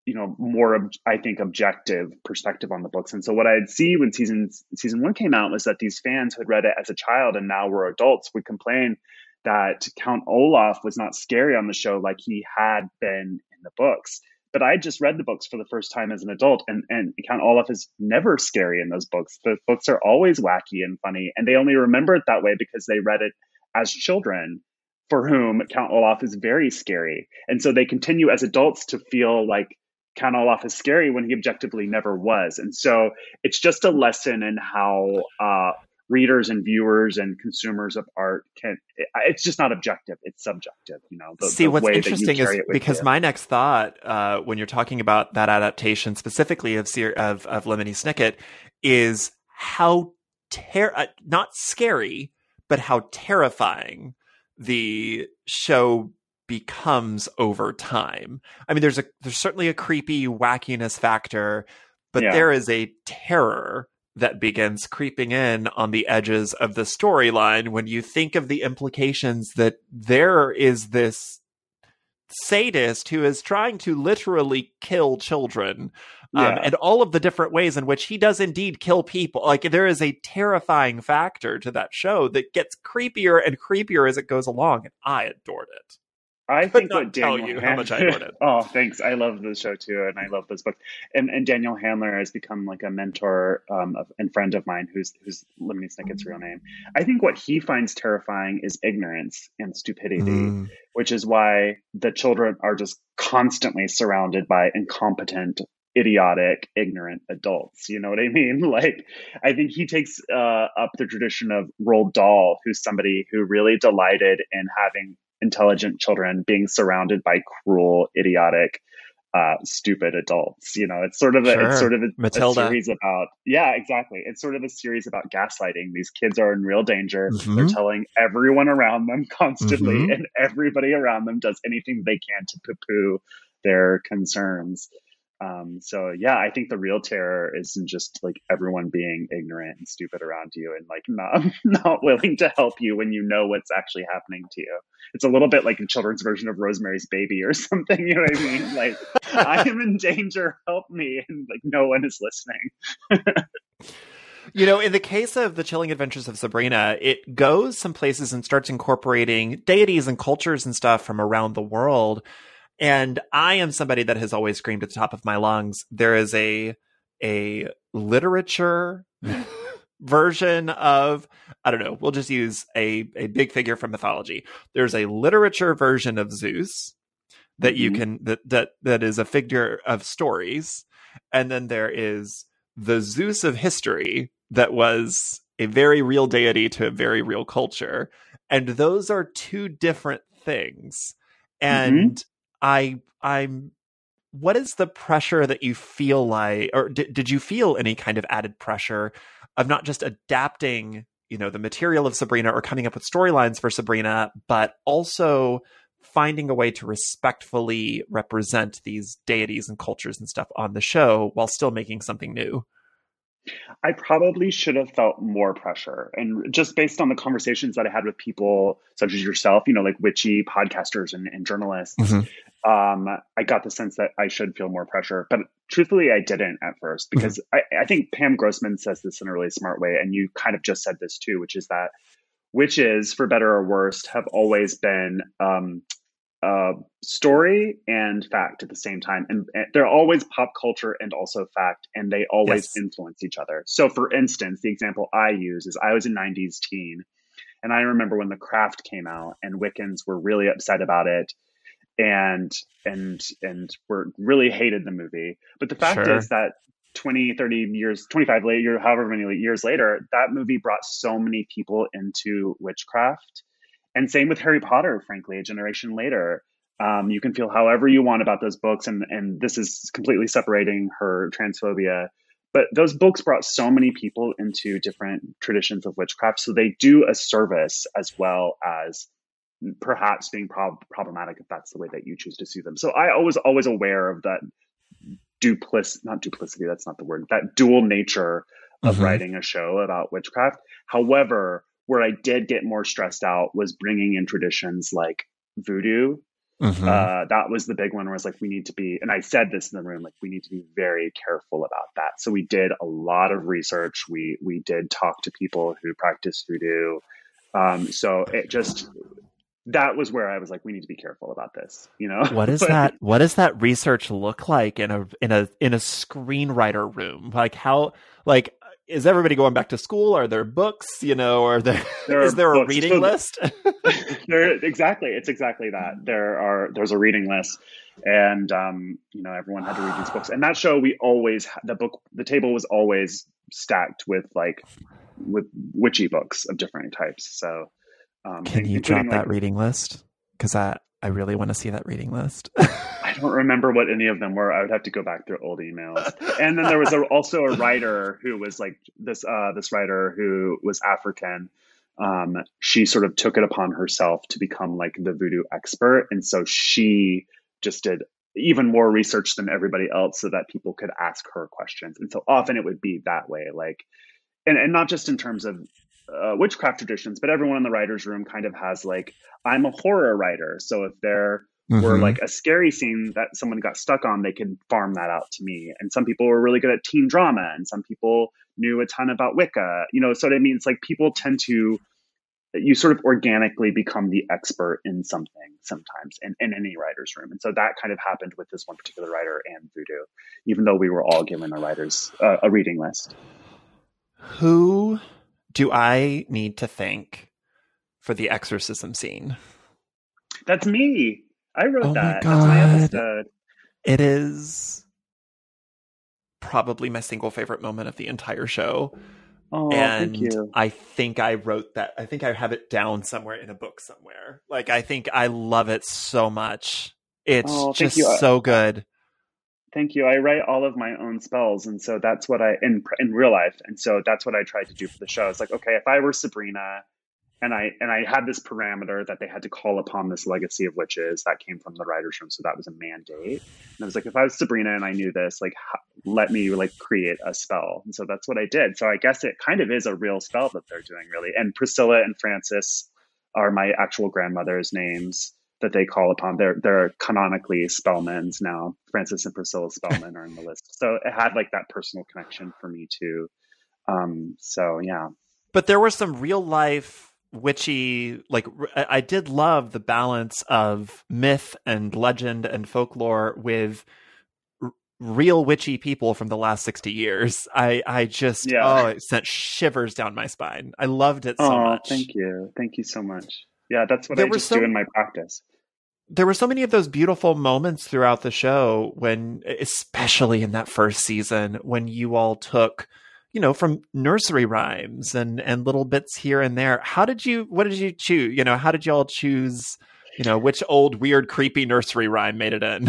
you know, more, I think, objective perspective on the books. And so what I'd see when season season one came out was that these fans who had read it as a child and now were adults would complain that Count Olaf was not scary on the show like he had been in the books. But I just read the books for the first time as an adult, and, and Count Olaf is never scary in those books. The books are always wacky and funny, and they only remember it that way because they read it as children, for whom Count Olaf is very scary. And so they continue as adults to feel like Count Olaf is scary when he objectively never was. And so it's just a lesson in how uh, readers and viewers and consumers of art can, it's just not objective, it's subjective, you know. The, See, the what's way interesting is because you. my next thought, uh, when you're talking about that adaptation specifically of of, of Lemony Snicket, is how ter- uh, not scary, but how terrifying the show becomes over time. I mean, there's a there's certainly a creepy wackiness factor, but yeah. there is a terror that begins creeping in on the edges of the storyline when you think of the implications that there is this sadist who is trying to literally kill children, yeah. um, and all of the different ways in which he does indeed kill people. Like, there is a terrifying factor to that show that gets creepier and creepier as it goes along, and I adored it. I think what Daniel tell you Han- how much I adored it. Oh, thanks. I love the show too, and I love those books. And and Daniel Handler has become like a mentor um, of, and friend of mine, who's who's Lemony Snicket's real name. I think what he finds terrifying is ignorance and stupidity, mm. which is why the children are just constantly surrounded by incompetent, idiotic, ignorant adults. You know what I mean? Like, I think he takes uh, up the tradition of Roald Dahl, who's somebody who really delighted in having intelligent children being surrounded by cruel, idiotic, uh, stupid adults. You know, it's sort of a, sure. it's sort of a, a series Matilda. about, yeah, exactly. It's sort of a series about gaslighting. These kids are in real danger. Mm-hmm. They're telling everyone around them constantly, mm-hmm. and everybody around them does anything they can to poo-poo their concerns. Um, so yeah, I think the real terror isn't just like everyone being ignorant and stupid around you and like not not willing to help you when you know what's actually happening to you. It's a little bit like a children's version of Rosemary's Baby or something. You know what I mean? Like, I am in danger, help me, and like no one is listening. You know, in the case of The Chilling Adventures of Sabrina, it goes some places and starts incorporating deities and cultures and stuff from around the world. And I am somebody that has always screamed at the top of my lungs. There is a a literature version of, I don't know, we'll just use a, a big figure from mythology. There's a literature version of Zeus that mm-hmm. you can, that, that that is a figure of stories. And then there is the Zeus of history that was a very real deity to a very real culture. And those are two different things. And mm-hmm. I, I'm, what is the pressure that you feel like, or did, did you feel any kind of added pressure of not just adapting, you know, the material of Sabrina or coming up with storylines for Sabrina, but also finding a way to respectfully represent these deities and cultures and stuff on the show while still making something new? I probably should have felt more pressure. And just based on the conversations that I had with people such as yourself, you know, like witchy podcasters and, and journalists, mm-hmm. um, I got the sense that I should feel more pressure. But truthfully, I didn't at first, because mm-hmm. I, I think Pam Grossman says this in a really smart way. And you kind of just said this too, which is that witches, for better or worse, have always been um, uh, story and fact at the same time. And, and they're always pop culture and also fact, and they always yes. influence each other. So for instance, the example I use is I was a nineties teen, and I remember when The Craft came out and Wiccans were really upset about it and and and were really hated the movie. But the fact sure. is that twenty, thirty years, twenty-five later, however many years later, that movie brought so many people into witchcraft. And same with Harry Potter, frankly, a generation later. Um, you can feel however you want about those books, and, and this is completely separating her transphobia. But those books brought so many people into different traditions of witchcraft, so they do a service as well as perhaps being prob- problematic if that's the way that you choose to see them. So I was always aware of that duplic, not duplicity, that's not the word, that dual nature of mm-hmm. writing a show about witchcraft. However, where I did get more stressed out was bringing in traditions like voodoo Mm-hmm. Uh, that was the big one where it's like, we need to be, and I said this in the room, like, we need to be very careful about that. So we did a lot of research. We, we did talk to people who practice voodoo. Um, so it just, that was where I was like, we need to be careful about this, you know? What is But- that? What does that research look like in a, in a, in a screenwriter room? Like how, like, is everybody going back to school? Are there books, you know, or there, There is are there a books. reading So- list? there, exactly. It's exactly that. There are, there's a reading list, and, um, you know, everyone had to read these books. And that show, we always, the book, the table was always stacked with like, with witchy books of different types. So, um, Can you including, drop that like, reading list? Because I, I really want to see that reading list. I don't remember what any of them were. I would have to go back through old emails. And then there was a, also a writer who was like this, uh, this writer who was African. Um, she sort of took it upon herself to become like the voodoo expert. And so she just did even more research than everybody else so that people could ask her questions. And so often it would be that way, like, and, and not just in terms of uh, witchcraft traditions, but everyone in the writer's room kind of has like, I'm a horror writer. So if there were Mhm. like a scary scene that someone got stuck on, they could farm that out to me. And some people were really good at teen drama, and some people knew a ton about Wicca, you know, so it means like people tend to, you sort of organically become the expert in something sometimes in, in any writer's room. And so that kind of happened with this one particular writer and voodoo, even though we were all given a writer's, uh, a reading list. Who do I need to thank for the exorcism scene? That's me. I wrote Oh my that. That's my God. episode. It is probably my single favorite moment of the entire show. Oh, and thank you. I think I wrote that. I think I have it down somewhere in a book somewhere. Like, I think I love it so much. It's Oh, thank just you. so good. Thank you. I write all of my own spells, and so that's what I in in real life, and so that's what I tried to do for the show. It's like, okay, if I were Sabrina, and I and I had this parameter that they had to call upon this legacy of witches that came from the writers' room, so that was a mandate. And I was like, if I was Sabrina and I knew this, like, h- let me like create a spell, and so that's what I did. So I guess it kind of is a real spell that they're doing, really. And Priscilla and Frances are my actual grandmother's names that they call upon. They're they're canonically Spellmans now. Frances and Priscilla Spellman are in the list. So it had like that personal connection for me too. Um, so yeah. But there were some real life witchy, like, I I did love the balance of myth and legend and folklore with r- real witchy people from the last sixty years. I, I just, Yeah. oh, it sent shivers down my spine. I loved it so oh, much. thank you. Thank you so much. Yeah, that's what There I were just so- do in my practice. There were so many of those beautiful moments throughout the show when, especially in that first season, when you all took, you know, from nursery rhymes and, and little bits here and there. How did you, what did you choose? You know, how did you all choose, you know, which old, weird, creepy nursery rhyme made it in?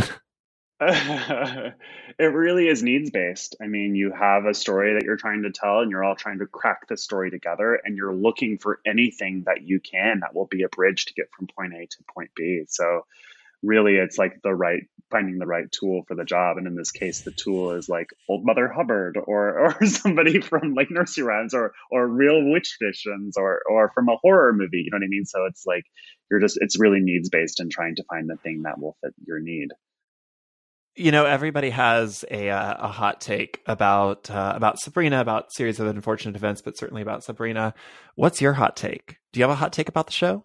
It really is needs based. I mean, you have a story that you're trying to tell, and you're all trying to crack the story together, and you're looking for anything that you can that will be a bridge to get from point A to point B. So really, it's like the right, finding the right tool for the job. And in this case, the tool is like Old Mother Hubbard, or or somebody from like nursery rhymes, or or real witch traditions, or or from a horror movie. You know what I mean? So it's like you're just, it's really needs based and trying to find the thing that will fit your need. You know, everybody has a uh, a hot take about uh, about Sabrina, about series of unfortunate events, but certainly about Sabrina. What's your hot take? Do you have a hot take about the show?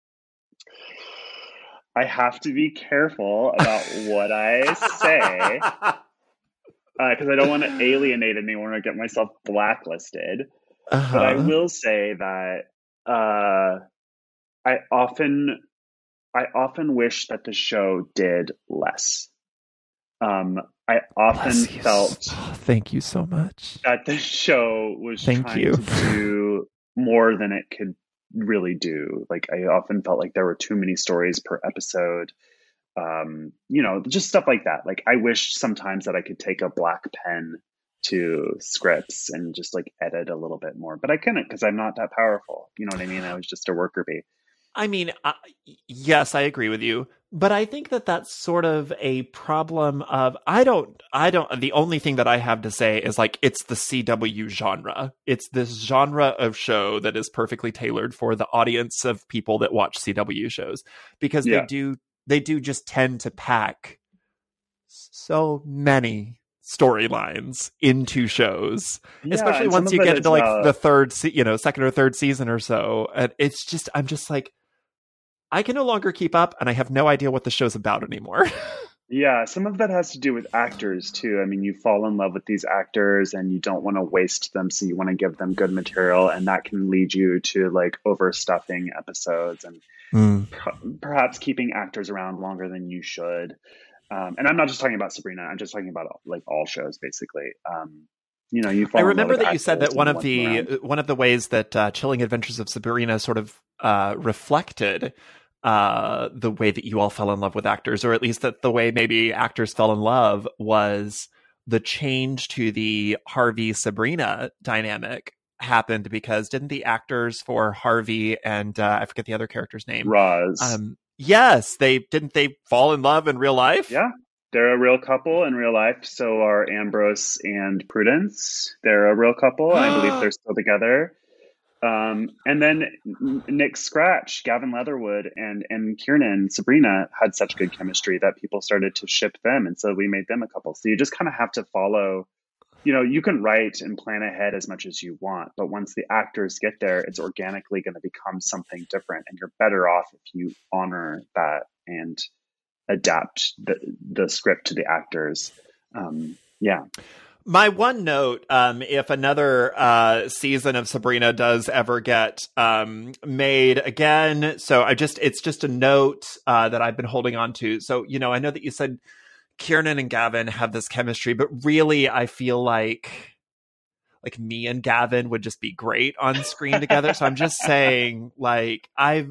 I have to be careful about what I say because uh, I don't want to alienate anyone or get myself blacklisted. Uh-huh. But I will say that uh, I often, I often wish that the show did less. Um, I often Bless you. felt Oh, thank you so much. that the show was Thank trying you. to do more than it could really do. Like, I often felt like there were too many stories per episode. Um, you know, just stuff like that. Like, I wish sometimes that I could take a black pen to scripts and just like edit a little bit more, but I couldn't because I'm not that powerful. You know what I mean? I was just a worker bee. I mean, uh, yes, I agree with you, but I think that that's sort of a problem of, I don't, I don't, the only thing that I have to say is like, it's the C W genre. It's this genre of show that is perfectly tailored for the audience of people that watch C W shows, because Yeah. they do, they do just tend to pack so many storylines into shows, Yeah, especially and some once of you it get is, into like uh, the third, se- you know, second or third season or so. And it's just, I'm just like, I can no longer keep up, and I have no idea what the show's about anymore. Yeah, some of that has to do with actors too. I mean, you fall in love with these actors and you don't want to waste them, so you want to give them good material, and that can lead you to like overstuffing episodes and Mm. per- perhaps keeping actors around longer than you should. Um, and I'm not just talking about Sabrina. I'm just talking about like all shows, basically. Um, you know, you fall I in love remember with that you said actors that one and of you want them the around. one of the ways that uh, Chilling Adventures of Sabrina sort of uh, reflected uh, the way that you all fell in love with actors, or at least that the way maybe actors fell in love, was the change to the Harvey Sabrina dynamic happened because didn't the actors for Harvey and uh, I forget the other character's name? Roz. Um, yes, they didn't they fall in love in real life? Yeah, they're a real couple in real life. So are Ambrose and Prudence. They're a real couple, and I believe they're still together. Um, and then N- Nick Scratch, Gavin Leatherwood, and and Kiernan, Sabrina had such good chemistry that people started to ship them, and so we made them a couple. So you just kind of have to follow. You know, you can write and plan ahead as much as you want, but once the actors get there, it's organically going to become something different, and you're better off if you honor that and adapt the the script to the actors. Um, yeah. My one note, um, if another uh, season of Sabrina does ever get um, made again, so I just it's just a note uh, that I've been holding on to. So, you know, I know that you said Kiernan and Gavin have this chemistry, but really I feel like like me and Gavin would just be great on screen together. So I'm just saying, like, I've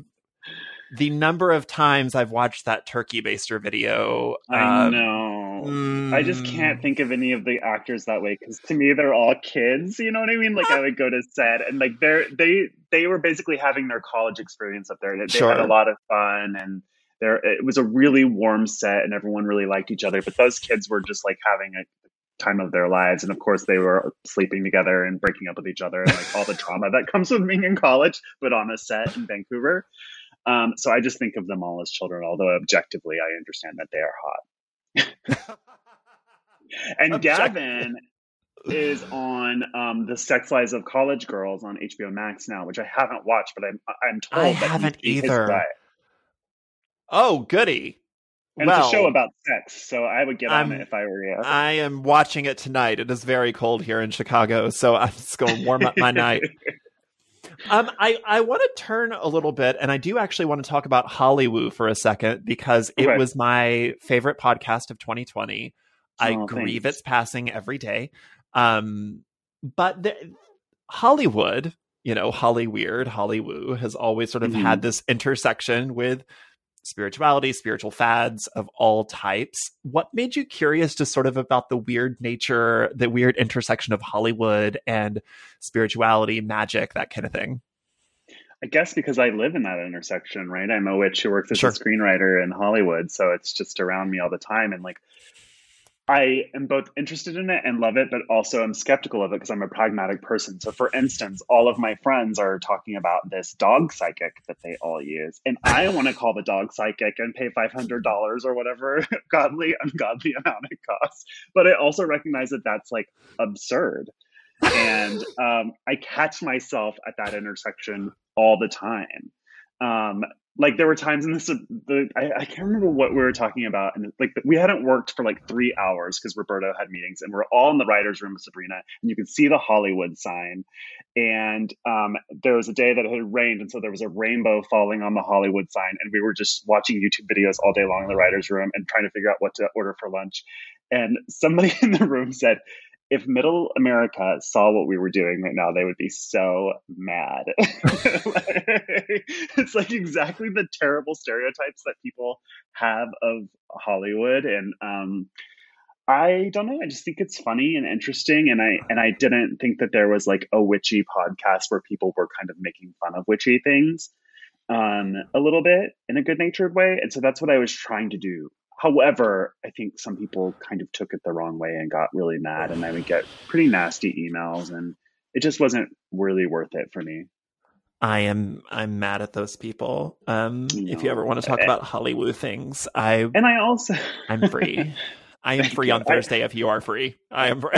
the number of times I've watched that turkey baster video. I Um, know. mm, I just can't think of any of the actors that way because to me they're all kids. You know what I mean? Like I would go to set and like they're they they were basically having their college experience up there. They, they had a Sure. lot of fun and there it was a really warm set and everyone really liked each other. But those kids were just like having a time of their lives, and of course they were sleeping together and breaking up with each other and like all the trauma that comes with being in college, but on a set in Vancouver. Um, so I just think of them all as children, although objectively I understand that they are hot. And Object- Gavin is on um, the Sex Lives of College Girls on H B O Max now, which I haven't watched, but I'm I'm told I that he's haven't being his either. way. Oh, goody. And well, it's a show about sex, so I would get on I'm- it if I were you. I am watching it tonight. It is very cold here in Chicago, so I'm just going to warm up my night. Um, I, I want to turn a little bit, and I do actually want to talk about Hollywood for a second because it Okay. was my favorite podcast of twenty twenty. I Oh, grieve thanks. its passing every day. Um, but the, Hollywood, you know, Holly Weird, Hollywood has always sort of Mhm. had this intersection with spirituality, spiritual fads of all types. What made you curious just sort of about the weird nature, the weird intersection of Hollywood and spirituality, magic, that kind of thing? I guess because I live in that intersection, right? I'm a witch who works as Sure. a screenwriter in Hollywood, so it's just around me all the time. And like, I am both interested in it and love it, but also I'm skeptical of it because I'm a pragmatic person. So, for instance, all of my friends are talking about this dog psychic that they all use, and I want to call the dog psychic and pay five hundred dollars or whatever godly, ungodly amount it costs. But I also recognize that that's like absurd. And um, I catch myself at that intersection all the time. Um, like there were times in this, the, I, I can't remember what we were talking about, and like we hadn't worked for like three hours because Roberto had meetings, and we're all in the writers' room with Sabrina, and you could see the Hollywood sign. And um, there was a day that it had rained, and so there was a rainbow falling on the Hollywood sign, and we were just watching YouTube videos all day long in the writers' room and trying to figure out what to order for lunch. And somebody in the room said, if middle America saw what we were doing right now, they would be so mad. It's like exactly the terrible stereotypes that people have of Hollywood. And um, I don't know. I just think it's funny and interesting. And I and I didn't think that there was like a witchy podcast where people were kind of making fun of witchy things um, a little bit in a good natured way. And so that's what I was trying to do. However, I think some people kind of took it the wrong way and got really mad, and I would get pretty nasty emails, and it just wasn't really worth it for me. I am I'm mad at those people. Um, You if you ever know, want to talk eh, about Hollywood things, I and I also I'm free. I am Thank free you. on I, Thursday if you are free. I am free.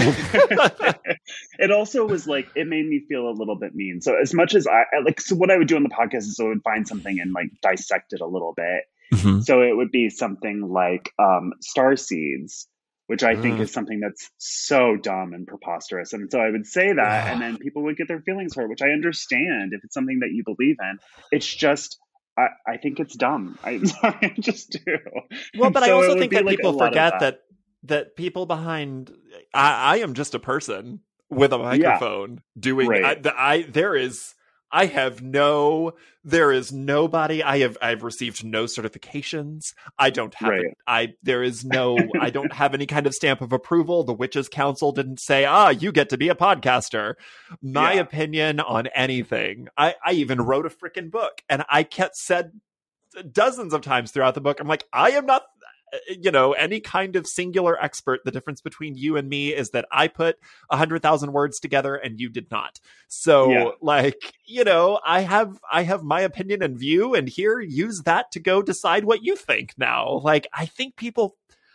it also was like it made me feel a little bit mean. So as much as I I- like, so what I would do on the podcast is I would find something and like dissect it a little bit. Mhm. So it would be something like um, star seeds, which I think Mm. is something that's so dumb and preposterous. And so I would say that, and then people would get their feelings hurt, which I understand if it's something that you believe in. It's just. I, I think it's dumb. I, I just do. Well, but I So it also would think be that like a people lot of forget that. that that people behind I, I am just a person with a Yeah, microphone doing I, right. the- I there is I have no there is nobody I have I've received no certifications. I don't have Right. it. I there is no I don't have any kind of stamp of approval. The Witches Council didn't say, "Ah, you get to be a podcaster." My Yeah. opinion on anything. I I even wrote a freaking book and I kept said dozens of times throughout the book, I'm like, I am not, you know, any kind of singular expert. The difference between you and me is that I put a hundred thousand words together and you did not. So Yeah. like, you know, I have, I have my opinion and view, and here, use that to go decide what you think now. Like, I think people,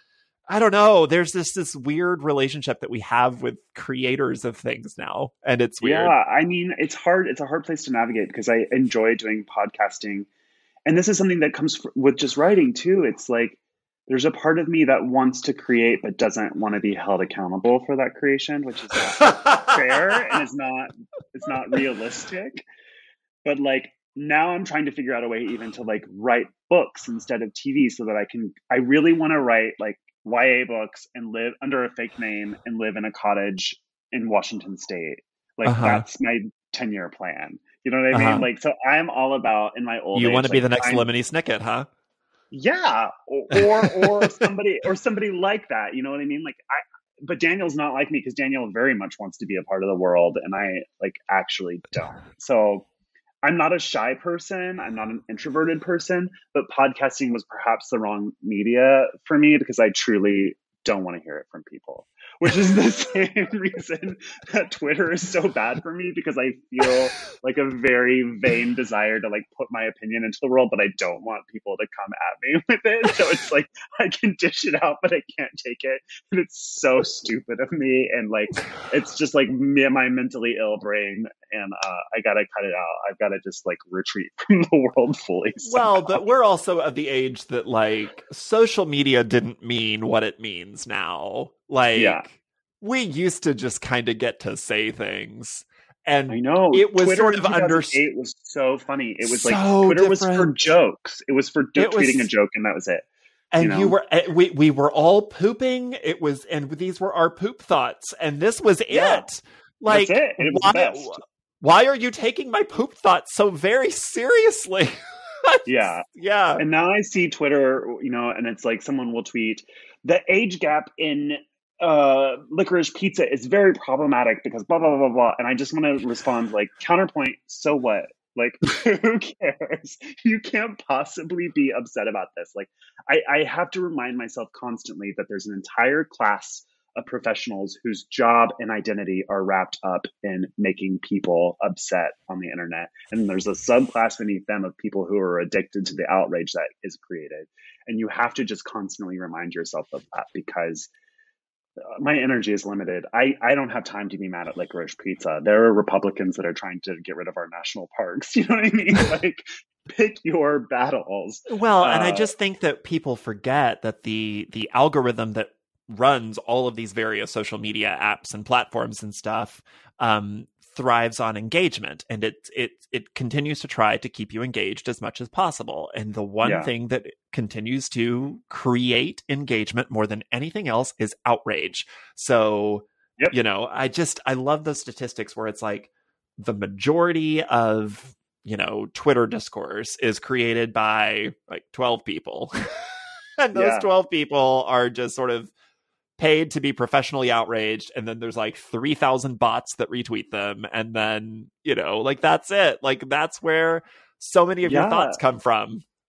I don't know. There's this, this weird relationship that we have with creators of things now. And it's weird. Yeah. I mean, it's hard. It's a hard place to navigate because I enjoy doing podcasting. And this is something that comes fr- with just writing too. It's like there's a part of me that wants to create but doesn't want to be held accountable for that creation, which is not fair and it's not it's not realistic. But like now I'm trying to figure out a way even to like write books instead of T V so that I can I really want to write like Y A books and live under a fake name and live in a cottage in Washington State. Like Uh-huh. that's my ten year plan. You know what I Uh-huh. mean? Like, so I'm all about in my old You age. want to be like, the next I'm- Lemony Snicket, huh? Yeah, or, or or somebody or somebody like that. You know what I mean? Like I, but Daniel's not like me because Daniel very much wants to be a part of the world, and I like actually don't. So I'm not a shy person. I'm not an introverted person, but podcasting was perhaps the wrong media for me because I truly don't want to hear it from people, which is the same reason that Twitter is so bad for me because I feel like a very vain desire to like put my opinion into the world, but I don't want people to come at me with it. So it's like I can dish it out, but I can't take it. And it's so stupid of me. And like it's just like me and my mentally ill brain. And uh, I gotta cut it out. I've gotta just like retreat from the world fully. Well, somehow. but we're also of the age that like social media didn't mean what it means now. Like Yeah. we used to just kind of get to say things. And I know it was Twitter sort in of under- two thousand eight was so funny. It was So like Twitter was for different. jokes. It was for do- It was- tweeting a joke, and that was it. and you know? you were eh, we we were all pooping. It was and these were our poop thoughts, and this was Yeah. it. Like That's it. And it was why, the best. why are you taking my poop thoughts so very seriously? Yeah. Yeah. And now I see Twitter, you know, and it's like someone will tweet the age gap in uh, licorice pizza is very problematic because blah, blah, blah, blah, blah. And I just want to respond like, counterpoint, so what? Like, who cares? You can't possibly be upset about this. Like, I, I have to remind myself constantly that there's an entire class of professionals whose job and identity are wrapped up in making people upset on the internet. And there's a subclass beneath them of people who are addicted to the outrage that is created. And you have to just constantly remind yourself of that because my energy is limited. I, I don't have time to be mad at licorice pizza. There are Republicans that are trying to get rid of our national parks. You know what I mean? Like, pick your battles. Well, and I Uh, just think that people forget that the the algorithm that runs all of these various social media apps and platforms and stuff um, thrives on engagement, and it it it continues to try to keep you engaged as much as possible. And the one Yeah. thing that continues to create engagement more than anything else is outrage. So, Yep. you know, I just I love those statistics where it's like the majority of you know Twitter discourse is created by like twelve people. And those Yeah. twelve people are just sort of paid to be professionally outraged. And then there's like three thousand bots that retweet them. And then, you know, like that's it. Like that's where so many of your Yeah. thoughts come from.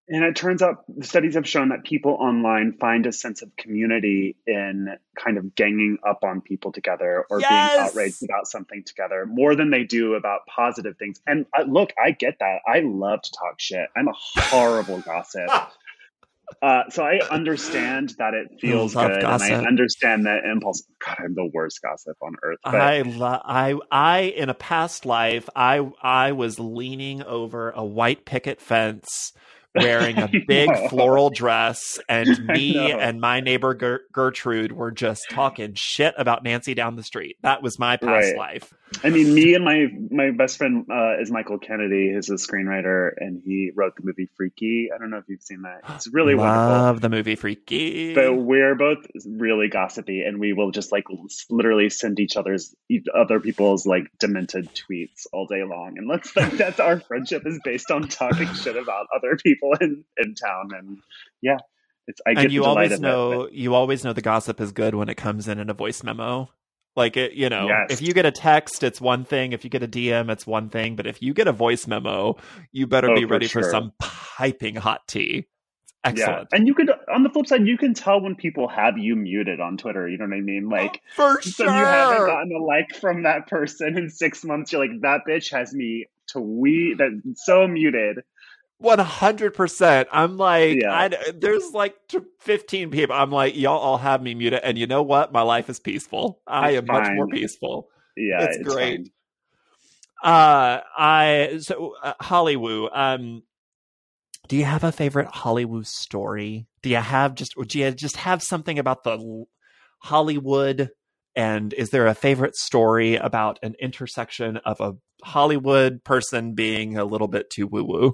And it turns out studies have shown that people online find a sense of community in kind of ganging up on people together or Yes! being outraged about something together more than they do about positive things. And uh, look, I get that. I love to talk shit. I'm a horrible gossip. Uh, so I understand that it feels I love good, gossip. and I understand that impulse. God, I'm the worst gossip on earth. But I, lo- I, I, in a past life, I, I was leaning over a white picket fence, wearing a big floral dress, and me and my neighbor Ger- Gertrude were just talking shit about Nancy down the street. That was my past Right. life. I mean, me and my my best friend uh, is Michael Kennedy, who's a screenwriter, and he wrote the movie Freaky. I don't know if you've seen that. It's really wonderful. Love the movie Freaky. But we're both really gossipy, and we will just like literally send each other's other people's like demented tweets all day long. And let's like that's our friendship is based on talking shit about other people in, in town. And yeah, it's I get and you the delight always of know it, you always know the gossip is good when it comes in in a voice memo. Like it, you know, Yes. if you get a text, it's one thing. If you get a D M, it's one thing. But if you get a voice memo, you better Oh, be for ready for sure. some piping hot tea. Excellent. Yeah. And you could, on the flip side, you can tell when people have you muted on Twitter. You know what I mean? Like, For so you haven't sure. gotten a like from that person in six months. You're like, that bitch has me to we that so muted. one hundred percent. I'm like, Yeah. I, there's like t- fifteen people. I'm like, y'all all have me muted. And you know what? My life is peaceful. I It's am much more fine. peaceful. Yeah, It's it's, great. fine. Uh, I, so uh, Hollywood, um, do you have a favorite Hollywood story? Do you have just, do you just have something about the l- Hollywood? And is there a favorite story about an intersection of a Hollywood person being a little bit too woo-woo?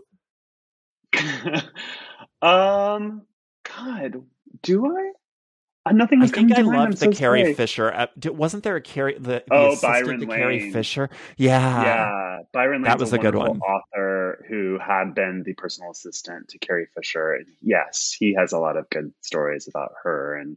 um, God, do I? Uh, nothing I was coming think I to mind. I'm loved the so Carrie sorry. Fisher. ep- d- Wasn't there a Carrie, the, the Oh, assistant Byron to Carrie Lane. Fisher? Yeah. Yeah, Byron That Lane's was a a good wonderful one. author who had been the personal assistant to Carrie Fisher. And yes, he has a lot of good stories about her. And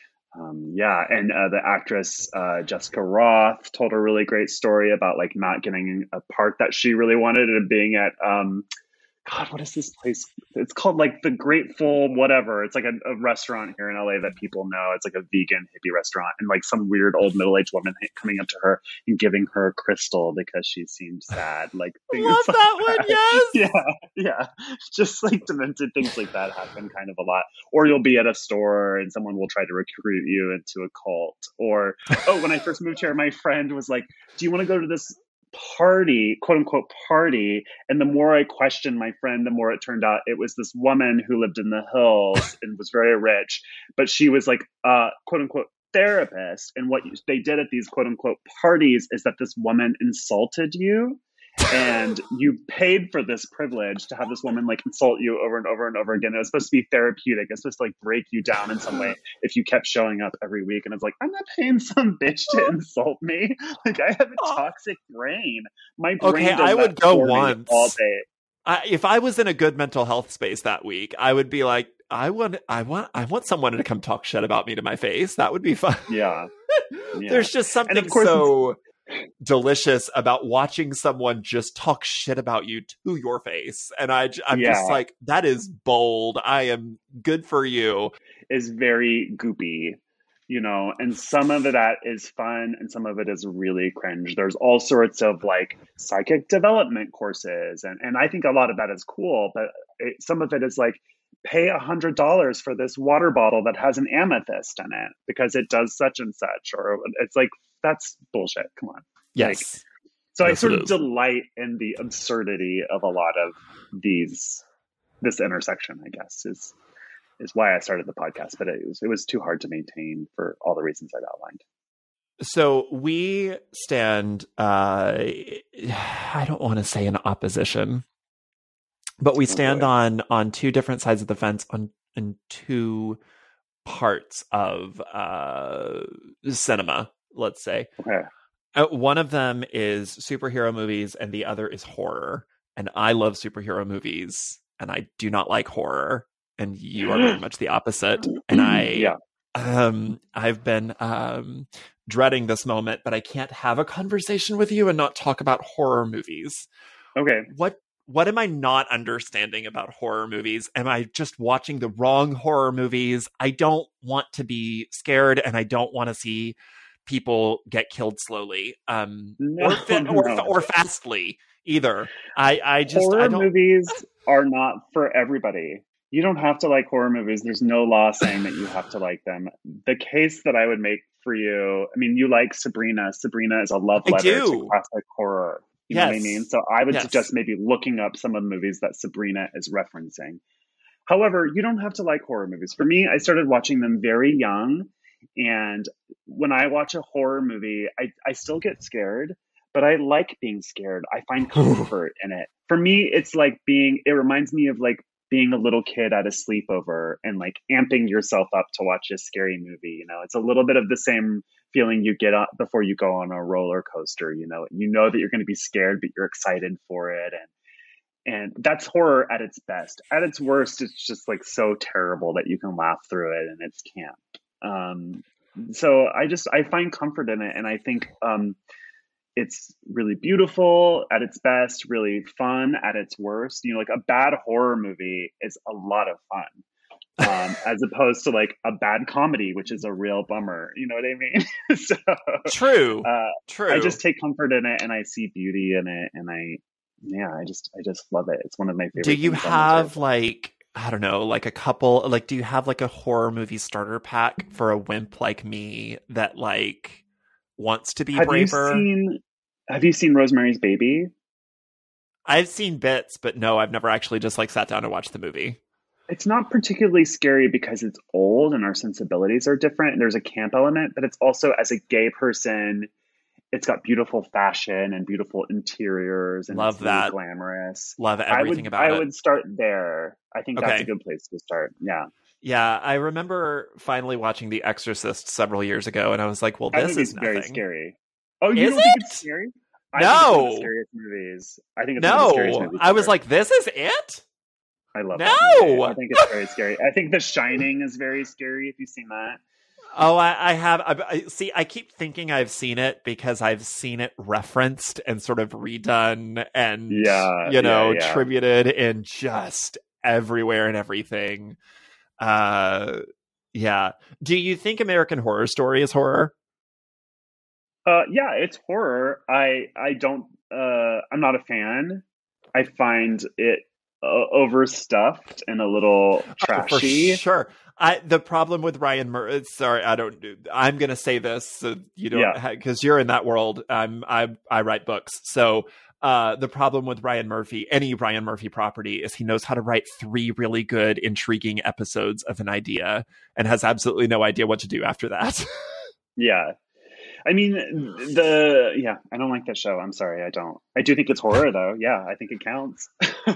um, yeah, and uh, the actress uh, Jessica Roth told a really great story about like not getting a part that she really wanted and being at um, God, what is this place? It's called like the Grateful whatever. It's like a, a restaurant here in L A that people know. It's like a vegan hippie restaurant, and like some weird old middle aged woman coming up to her and giving her a crystal because she seemed sad. Like things Love like that one, yes! Yeah, yeah. Just like demented things like that happen kind of a lot. Or you'll be at a store and someone will try to recruit you into a cult. Or oh, when I first moved here, my friend was like, "Do you want to go to this party, quote unquote party?" And the more I questioned my friend, the more it turned out it was this woman who lived in the hills and was very rich, but she was like uh quote unquote therapist. And what you, they did at these quote unquote parties is that this woman insulted you, and you paid for this privilege to have this woman like insult you over and over and over again. It was supposed to be therapeutic. It's supposed to like break you down in some way if you kept showing up every week. And it's like, I'm not paying some bitch to insult me. Like, I have a toxic brain. My brain Okay, does I that would go for me once. all day. I, if I was in a good mental health space that week, I would be like, I want, I want, I want someone to come talk shit about me to my face. That would be fun. Yeah. Yeah. There's just something And of course so delicious about watching someone just talk shit about you to your face, and I, j- I'm Yeah. just like, that is bold. I am good for you. Is very goopy, you know, and some of that is fun and some of it is really cringe. There's all sorts of like psychic development courses, and, and I think a lot of that is cool, but it, some of it is like, pay a hundred dollars for this water bottle that has an amethyst in it because it does such and such, or it's like, that's bullshit. Come on. Yes. So I Yes, sort it of is. delight in the absurdity of a lot of these, this intersection, I guess, is is why I started the podcast. But it was it was too hard to maintain for all the reasons I've outlined. So we stand, uh, I don't want to say in opposition, but we stand boy. on on two different sides of the fence on in two parts of uh, cinema, let's say. Okay. Uh, one of them is superhero movies and the other is horror. And I love superhero movies and I do not like horror. And you are very much the opposite. And I, Yeah. um, I've been um, dreading this moment, but I can't have a conversation with you and not talk about horror movies. Okay. What what am I not understanding about horror movies? Am I just watching the wrong horror movies? I don't want to be scared, and I don't want to see people get killed slowly, um, No, or, fi- or no. or fastly either. I I just Horror I don't. movies are not for everybody. You don't have to like horror movies. There's no law saying that you have to like them. The case that I would make for you, I mean, you like Sabrina. Sabrina is a love I letter do. to classic horror. You know what I Yes. mean? So I would Yes. suggest maybe looking up some of the movies that Sabrina is referencing. However, you don't have to like horror movies. For me, I started watching them very young. And when I watch a horror movie, I, I still get scared, but I like being scared. I find comfort in it. For me, it's like being, it reminds me of like being a little kid at a sleepover and like amping yourself up to watch a scary movie. You know, it's a little bit of the same feeling you get up before you go on a roller coaster. You know, you know that you're going to be scared, but you're excited for it. And And that's horror at its best. At its worst, it's just like so terrible that you can laugh through it and it's camp. Um, so I just, I find comfort in it. And I think um, it's really beautiful at its best, really fun at its worst. You know, like a bad horror movie is a lot of fun. Um, as opposed to like a bad comedy, which is a real bummer. You know what I mean? so True. uh, True. I just take comfort in it and I see beauty in it. And I, yeah, I just, I just love it. It's one of my favorite. Do you things on have earth. like, I don't know, like a couple, like, do you have like a horror movie starter pack for a wimp like me that like wants to be have braver? you seen, have you seen Rosemary's Baby? I've seen bits, but no, I've never actually just like sat down and watched the movie. It's not particularly scary because it's old and our sensibilities are different. And there's a camp element, but it's also, as a gay person, it's got beautiful fashion and beautiful interiors and Love it's really that. glamorous. Love I everything would, about I it. would start there. I think that's Okay. a good place to start. Yeah. Yeah, I remember finally watching The Exorcist several years ago, and I was like, well, That this movie's is very nothing. scary. Oh, you Is don't think it? it's scary? I think it's one of No. the scariest movies. I think it's one of the scariest No, movies I was ever. like, this is it? I love No. that movie. I think it's very scary. I think The Shining is very scary if you've seen that. Oh, I, I have. I, I see. I keep thinking I've seen it because I've seen it referenced and sort of redone and Yeah, you know, yeah, yeah. tributed in just everywhere and everything. Uh, yeah. Do you think American Horror Story is horror? Uh, yeah, it's horror. I I don't. Uh, I'm not a fan. I find it uh, overstuffed and a little trashy. For sure. I the problem with Ryan Murphy. Sorry, I don't. I'm going to say this so you don't Yeah. because you're in that world. I'm I I write books, so. Uh, the problem with Ryan Murphy, any Ryan Murphy property, is he knows how to write three really good, intriguing episodes of an idea and has absolutely no idea what to do after that. Yeah. I mean, the yeah, I don't like that show. I'm sorry, I don't. I do think it's horror, though. Yeah, I think it counts.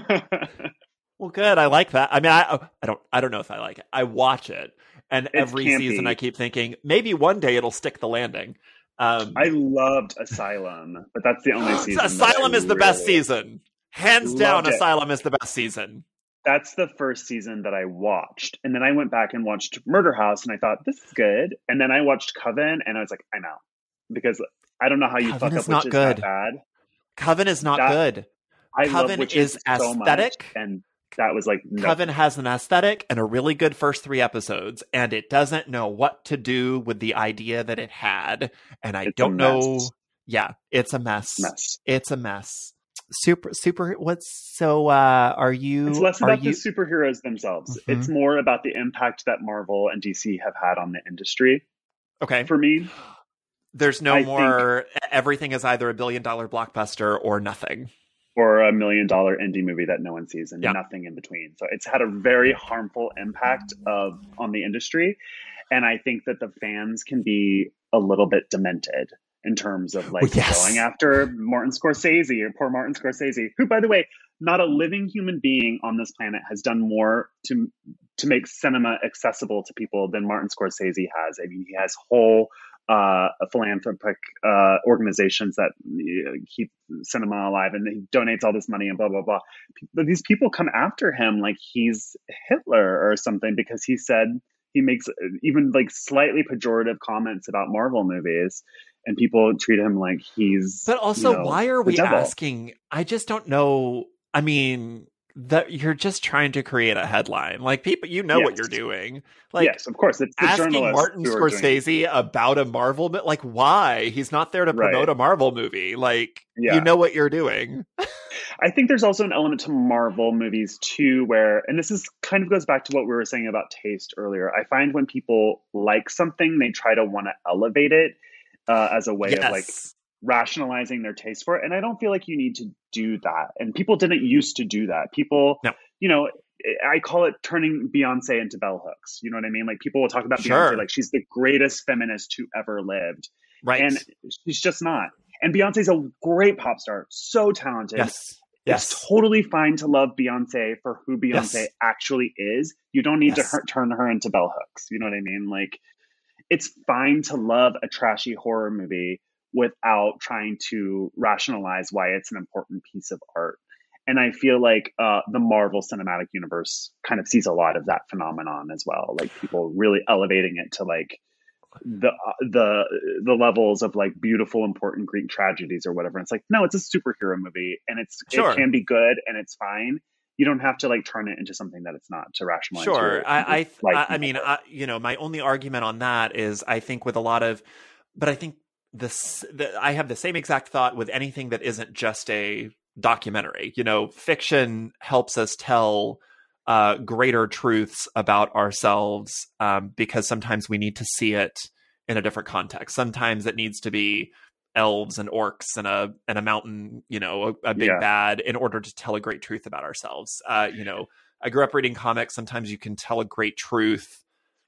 Well, good. I like that. I mean, I I don't I don't know if I like it. I watch it, and It's every campy. season I keep thinking maybe one day it'll stick the landing. Um, I loved Asylum, but that's the only season. that Asylum I is the best really- season. Hands down, Loved it. Asylum is the best season. That's the first season that I watched, and then I went back and watched Murder House, and I thought this is good. And then I watched Coven, and I was like, I'm out because I don't know how you Coven fuck is up not witches good. that bad. Coven is not That- good. I Coven love witches is so much, aesthetic. and that was like no. Coven has an aesthetic and a really good first three episodes, and it doesn't know what to do with the idea that it had. And I It's a don't know. mess. Yeah, it's a mess. mess. It's a mess. Super, super. What's so? Uh, are you? It's less are about you? the superheroes themselves. Mhm. It's more about the impact that Marvel and D C have had on the industry. Okay. For me, There's no I more. Everything is either a billion dollar blockbuster or nothing. or a million dollar indie movie that no one sees and Yeah. nothing in between. So it's had a very harmful impact of on the industry. And I think that the fans can be a little bit demented in terms of like Well, yes. going after Martin Scorsese or poor Martin Scorsese, who, by the way, not a living human being on this planet has done more to to make cinema accessible to people than Martin Scorsese has. I mean, he has whole uh, philanthropic uh, organizations that uh, keep cinema alive, and he donates all this money and blah blah blah. But these people come after him like he's Hitler or something because he said he makes even like slightly pejorative comments about Marvel movies, and people treat him like he's. But also, you know, why are the we devil. asking? I just don't know. I mean, that you're just trying to create a headline. Like, people, you know yes. what you're doing. Like, yes, of course. It's the asking Martin Scorsese about a Marvel, like, why? He's not there to promote right. a Marvel movie. Like, yeah. you know what you're doing. I think there's also an element to Marvel movies too, where, and this is kind of goes back to what we were saying about taste earlier. I find when people like something, they try to want to elevate it uh, as a way yes. of like rationalizing their taste for it. And I don't feel like you need to do that. And people didn't used to do that. People, no. you know, I call it turning Beyonce into bell hooks. You know what I mean? Like, people will talk about sure. Beyonce like she's the greatest feminist who ever lived. Right. And she's just not. And Beyonce's a great pop star, so talented. Yes. Yes. It's totally fine to love Beyonce for who Beyonce yes. actually is. You don't need yes. to her- turn her into bell hooks. You know what I mean? Like, it's fine to love a trashy horror movie without trying to rationalize why it's an important piece of art. And I feel like uh, the Marvel Cinematic Universe kind of sees a lot of that phenomenon as well. Like, people really elevating it to like the uh, the the levels of like beautiful, important Greek tragedies or whatever. It's like, no, it's a superhero movie, and it's sure. it can be good and it's fine. You don't have to like turn it into something that it's not to rationalize. Sure, your, I I, like, I, I mean, I, you know, my only argument on that is I think with a lot of, but I think this the, I have the same exact thought with anything that isn't just a documentary. You know, fiction helps us tell uh, greater truths about ourselves um, because sometimes we need to see it in a different context. Sometimes it needs to be elves and orcs and a and a mountain, you know, a, a big yeah. bad in order to tell a great truth about ourselves. Uh, you know, I grew up reading comics. Sometimes you can tell a great truth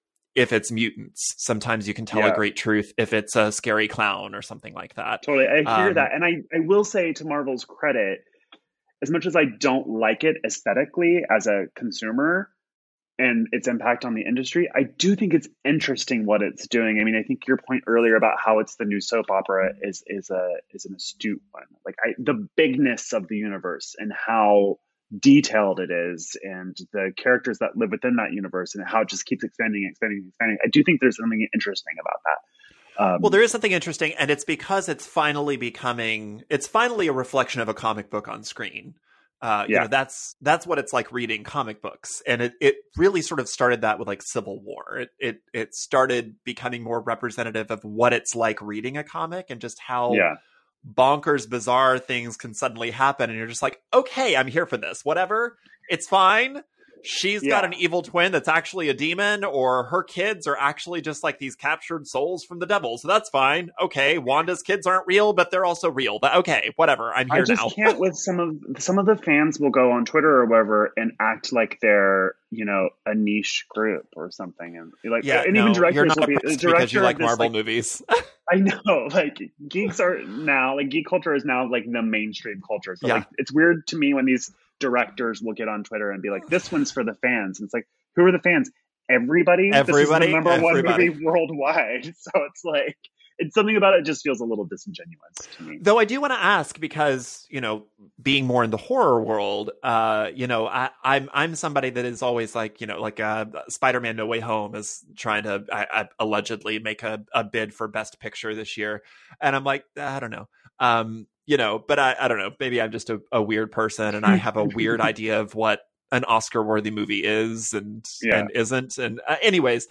if it's mutants. Sometimes you can tell yeah. a great truth if it's a scary clown or something like that. Totally. I hear um, that. And I, I will say, to Marvel's credit, as much as I don't like it aesthetically as a consumer and its impact on the industry, I do think it's interesting what it's doing. I mean, I think your point earlier about how it's the new soap opera is is a is an astute one. Like, I, the bigness of the universe and how detailed it is, and the characters that live within that universe, and how it just keeps expanding, expanding, expanding. I do think there's something interesting about that. Um, well, there is something interesting, and it's because it's finally becoming, it's finally a reflection of a comic book on screen. Uh, you yeah. know, that's that's what it's like reading comic books, and it, it really sort of started that with like Civil War. It it it started becoming more representative of what it's like reading a comic, and just how yeah. bonkers, bizarre things can suddenly happen, and you're just like, okay, I'm here for this. Whatever, it's fine. She's yeah. got an evil twin that's actually a demon, or her kids are actually just like these captured souls from the devil. So that's fine. Okay, Wanda's kids aren't real, but they're also real. But okay, whatever. I'm here I just now. can't with some of some of the fans will go on Twitter or whatever and act like they're, you know, a niche group or something, and like yeah, and no, even directors you're not will be because director you like this, Marvel like, movies. I know, like, geeks are now like geek culture is now like the mainstream culture. So yeah. like, it's weird to me when these directors will get on Twitter and be like, "This one's for the fans," and it's like, who are the fans? Everybody. Everybody. This is the number everybody. one movie worldwide. So it's like, it's something about it just feels a little disingenuous to me. Though I do want to ask, because, you know, being more in the horror world, uh, you know, I, I'm I'm somebody that is always like, you know, like uh, Spider-Man: No Way Home is trying to I, I allegedly make a, a bid for Best Picture this year, and I'm like, I don't know. Um, you know, but I, I don't know. Maybe I'm just a, a weird person, and I have a weird idea of what an Oscar-worthy movie is and yeah. and isn't. And uh, anyways,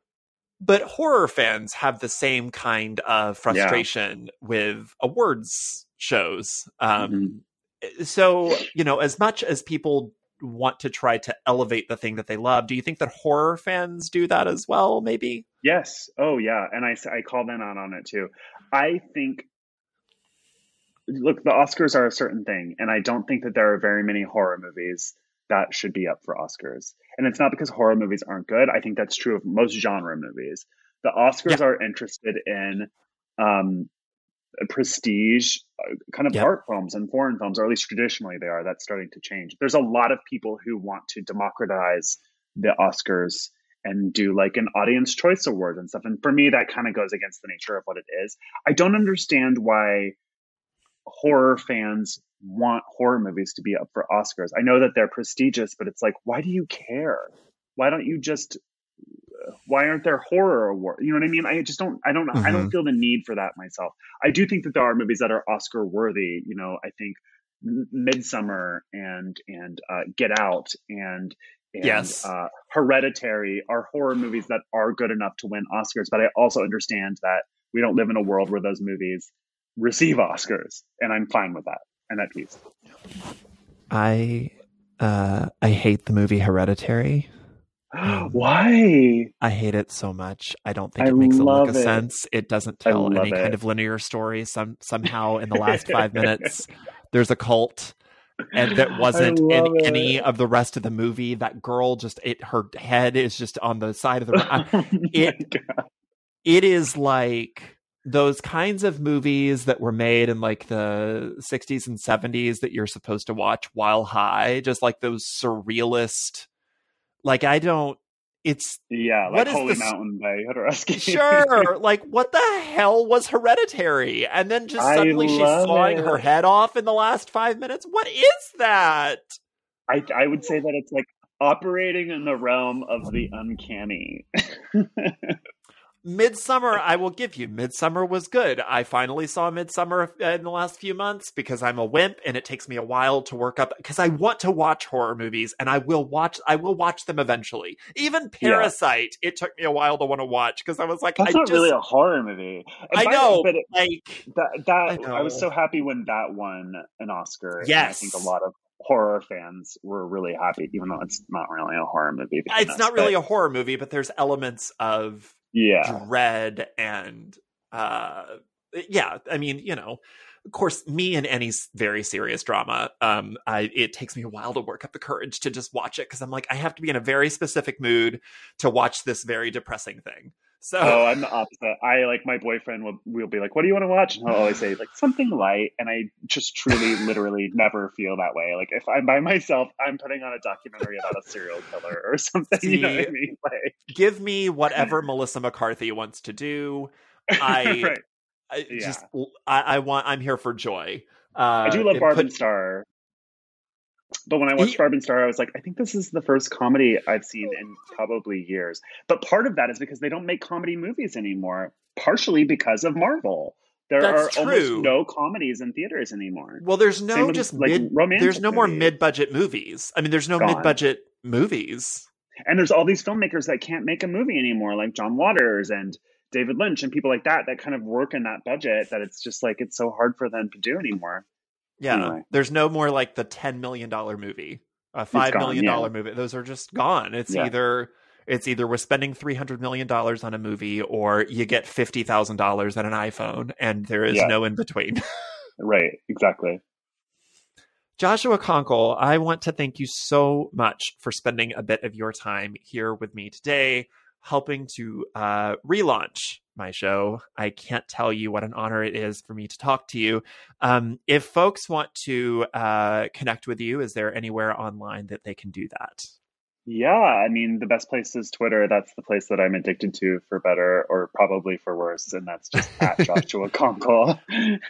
but horror fans have the same kind of frustration yeah. with awards shows. Um, mm-hmm. So, you know, as much as people want to try to elevate the thing that they love, do you think that horror fans do that as well? Maybe. Yes. Oh, yeah. And I I call them out on it too. I think. Look, the Oscars are a certain thing, and I don't think that there are very many horror movies that should be up for Oscars. And it's not because horror movies aren't good. I think that's true of most genre movies. The Oscars yeah. are interested in um, prestige uh, kind of yeah. art films and foreign films, or at least traditionally they are. That's starting to change. There's a lot of people who want to democratize the Oscars and do like an audience choice award and stuff. And for me, that kind of goes against the nature of what it is. I don't understand why horror fans want horror movies to be up for Oscars. I know that they're prestigious, but it's like, why do you care? Why don't you just, why aren't there horror awards? You know what I mean? I just don't, I don't, mm-hmm. I don't feel the need for that myself. I do think that there are movies that are Oscar worthy. You know, I think Midsummer and and uh, Get Out and and Yes. uh, Hereditary are horror movies that are good enough to win Oscars. But I also understand that we don't live in a world where those movies receive Oscars, and I'm fine with that and at peace. I uh, I hate the movie Hereditary. Um, Why? I hate it so much. I don't think I it makes a lick love of it. sense. It doesn't I tell love any kind it. of linear story. Some somehow in the last five minutes, there's a cult, and that wasn't I in love it. any of the rest of the movie. That girl just it her head is just on the side of the. Oh my it God. it is like those kinds of movies that were made in like the sixties and seventies that you're supposed to watch while high, just like those surrealist. Like I don't. It's Yeah, what like is Holy this- Mountain by Jodorowsky. sure. Like what the hell was Hereditary? And then just I suddenly she's love sawing it. her head off in the last five minutes. What is that? I, I would say that it's like operating in the realm of the uncanny. Midsummer, I will give you. Midsummer was good. I finally saw Midsummer in the last few months because I'm a wimp and it takes me a while to work up because I want to watch horror movies and I will watch I will watch them eventually. Even Parasite, it took me a while to want to watch because I was like, That's I not just really a horror movie. And I by- know, but it, like that that I know. I was so happy when that won an Oscar. And Yes. I think a lot of horror fans were really happy, even though it's not really a horror movie. it's not really a horror movie, but there's elements of yeah. dread and uh yeah, I mean, you know, of course, me and any s- very serious drama, um I it takes me a while to work up the courage to just watch it because I'm like, I have to be in a very specific mood to watch this very depressing thing. So Oh, I'm the opposite. I like my boyfriend will will be like, "What do you want to watch?" And he'll always say like something light, and I just truly, literally never feel that way. Like if I'm by myself, I'm putting on a documentary about a serial killer or something. You know what I See, mean? Like, give me whatever Melissa McCarthy wants to do. I, right. I Yeah. just I, I want I'm here for joy. Uh, I do love it Barb put- and Star. But when I watched He- Barb and Star, I was like, I think this is the first comedy I've seen in probably years. But part of that is because they don't make comedy movies anymore, partially because of Marvel. There That's are almost true. no comedies in theaters anymore. Well, there's Same no with, just like, mid. romantic There's no more movies. mid-budget movies. I mean, there's no Gone. mid-budget movies. And there's all these filmmakers that can't make a movie anymore, like John Waters and David Lynch and people like that, that kind of work in that budget that it's just like, it's so hard for them to do anymore. Yeah, Anyway. there's no more like the ten million dollar movie, a five gone, million dollar yeah. movie. Those are just gone. It's Yeah. either it's either we're spending three hundred million dollars on a movie, or you get fifty thousand dollars on an iPhone, and there is Yeah. no in between. Right, exactly. Joshua Conkle, I want to thank you so much for spending a bit of your time here with me today, helping to uh, relaunch my show. I can't tell you what an honor it is for me to talk to you. Um, if folks want to uh, connect with you, is there anywhere online that they can do that? Yeah, I mean, the best place is Twitter. That's the place that I'm addicted to for better or probably for worse. And that's just at Joshua Conkle.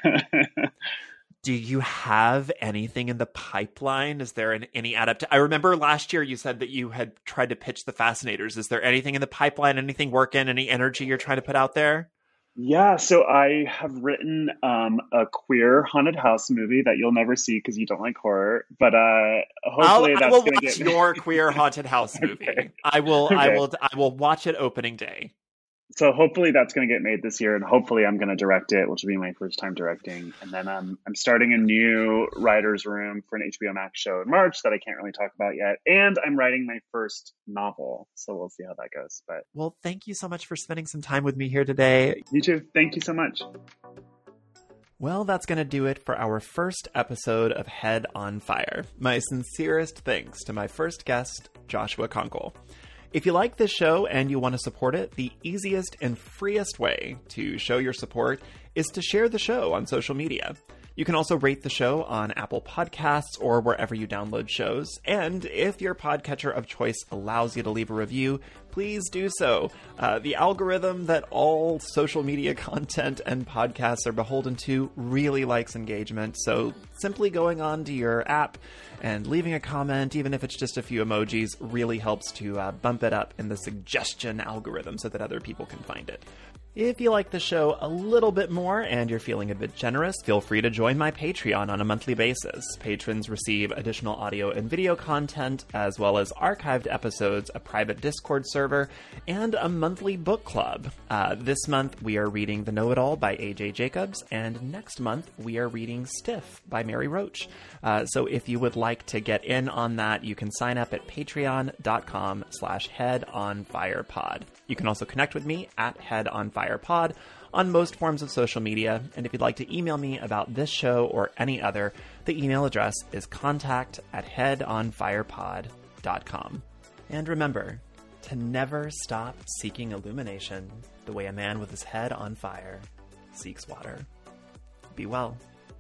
Do you have anything in the pipeline? Is there an, any adapt? I remember last year you said that you had tried to pitch the Fascinators. Is there anything in the pipeline, anything working, any energy you're trying to put out there? Yeah, so I have written um, a queer haunted house movie that you'll never see because you don't like horror. But uh, hopefully I'll, I that's will going watch to get your queer haunted house movie. Okay. I will. I Okay. will. I will watch it opening day. So hopefully that's going to get made this year, and hopefully I'm going to direct it, which will be my first time directing. And then um, I'm starting a new writer's room for an H B O Max show in March that I can't really talk about yet. And I'm writing my first novel, so we'll see how that goes. But Well, thank you so much for spending some time with me here today. you too. Thank you so much. Well, that's going to do it for our first episode of Head on Fire. My sincerest thanks to my first guest, Joshua Conkle. If you like this show and you want to support it, the easiest and freest way to show your support is to share the show on social media. You can also rate the show on Apple Podcasts or wherever you download shows. And if your podcatcher of choice allows you to leave a review, please do so. Uh, the algorithm that all social media content and podcasts are beholden to really likes engagement, so simply going on to your app and leaving a comment, even if it's just a few emojis, really helps to uh, bump it up in the suggestion algorithm so that other people can find it. If you like the show a little bit more and you're feeling a bit generous, feel free to join my Patreon on a monthly basis. Patrons receive additional audio and video content, as well as archived episodes, a private Discord server, and a monthly book club. Uh, this month, we are reading The Know-It-All by A J Jacobs, and next month, we are reading Stiff by Mary Roach. Uh, so if you would like to get in on that, you can sign up at patreon.com slash headonfirepod. You can also connect with me at headonfirepod on most forms of social media, and if you'd like to email me about this show or any other, the email address is contact at headonfirepod dot com. And remember to never stop seeking illumination the way a man with his head on fire seeks water. Be well.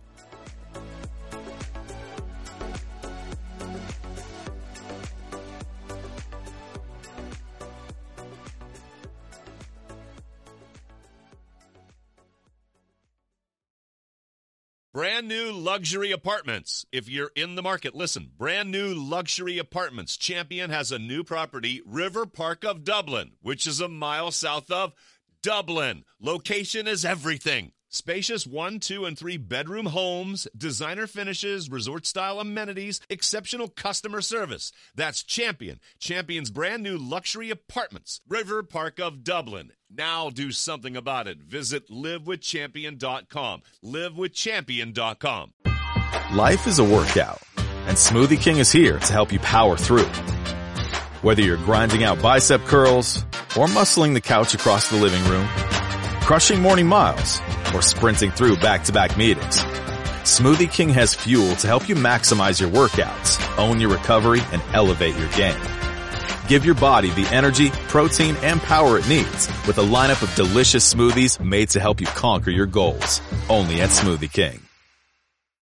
Brand new luxury apartments. If you're in the market, listen. Brand new luxury apartments. Champion has a new property, River Park of Dublin, which is a mile south of Dublin. Location is everything. Spacious one, two, and three bedroom homes, designer finishes, resort-style amenities, exceptional customer service. That's Champion. Champion's brand new luxury apartments, River Park of Dublin. Now do something about it. Visit live with champion dot com. live with champion dot com. Life is a workout, and Smoothie King is here to help you power through. Whether you're grinding out bicep curls or muscling the couch across the living room, crushing morning miles, or sprinting through back-to-back meetings, Smoothie King has fuel to help you maximize your workouts, own your recovery, and elevate your game. Give your body the energy, protein, and power it needs with a lineup of delicious smoothies made to help you conquer your goals. Only at Smoothie King.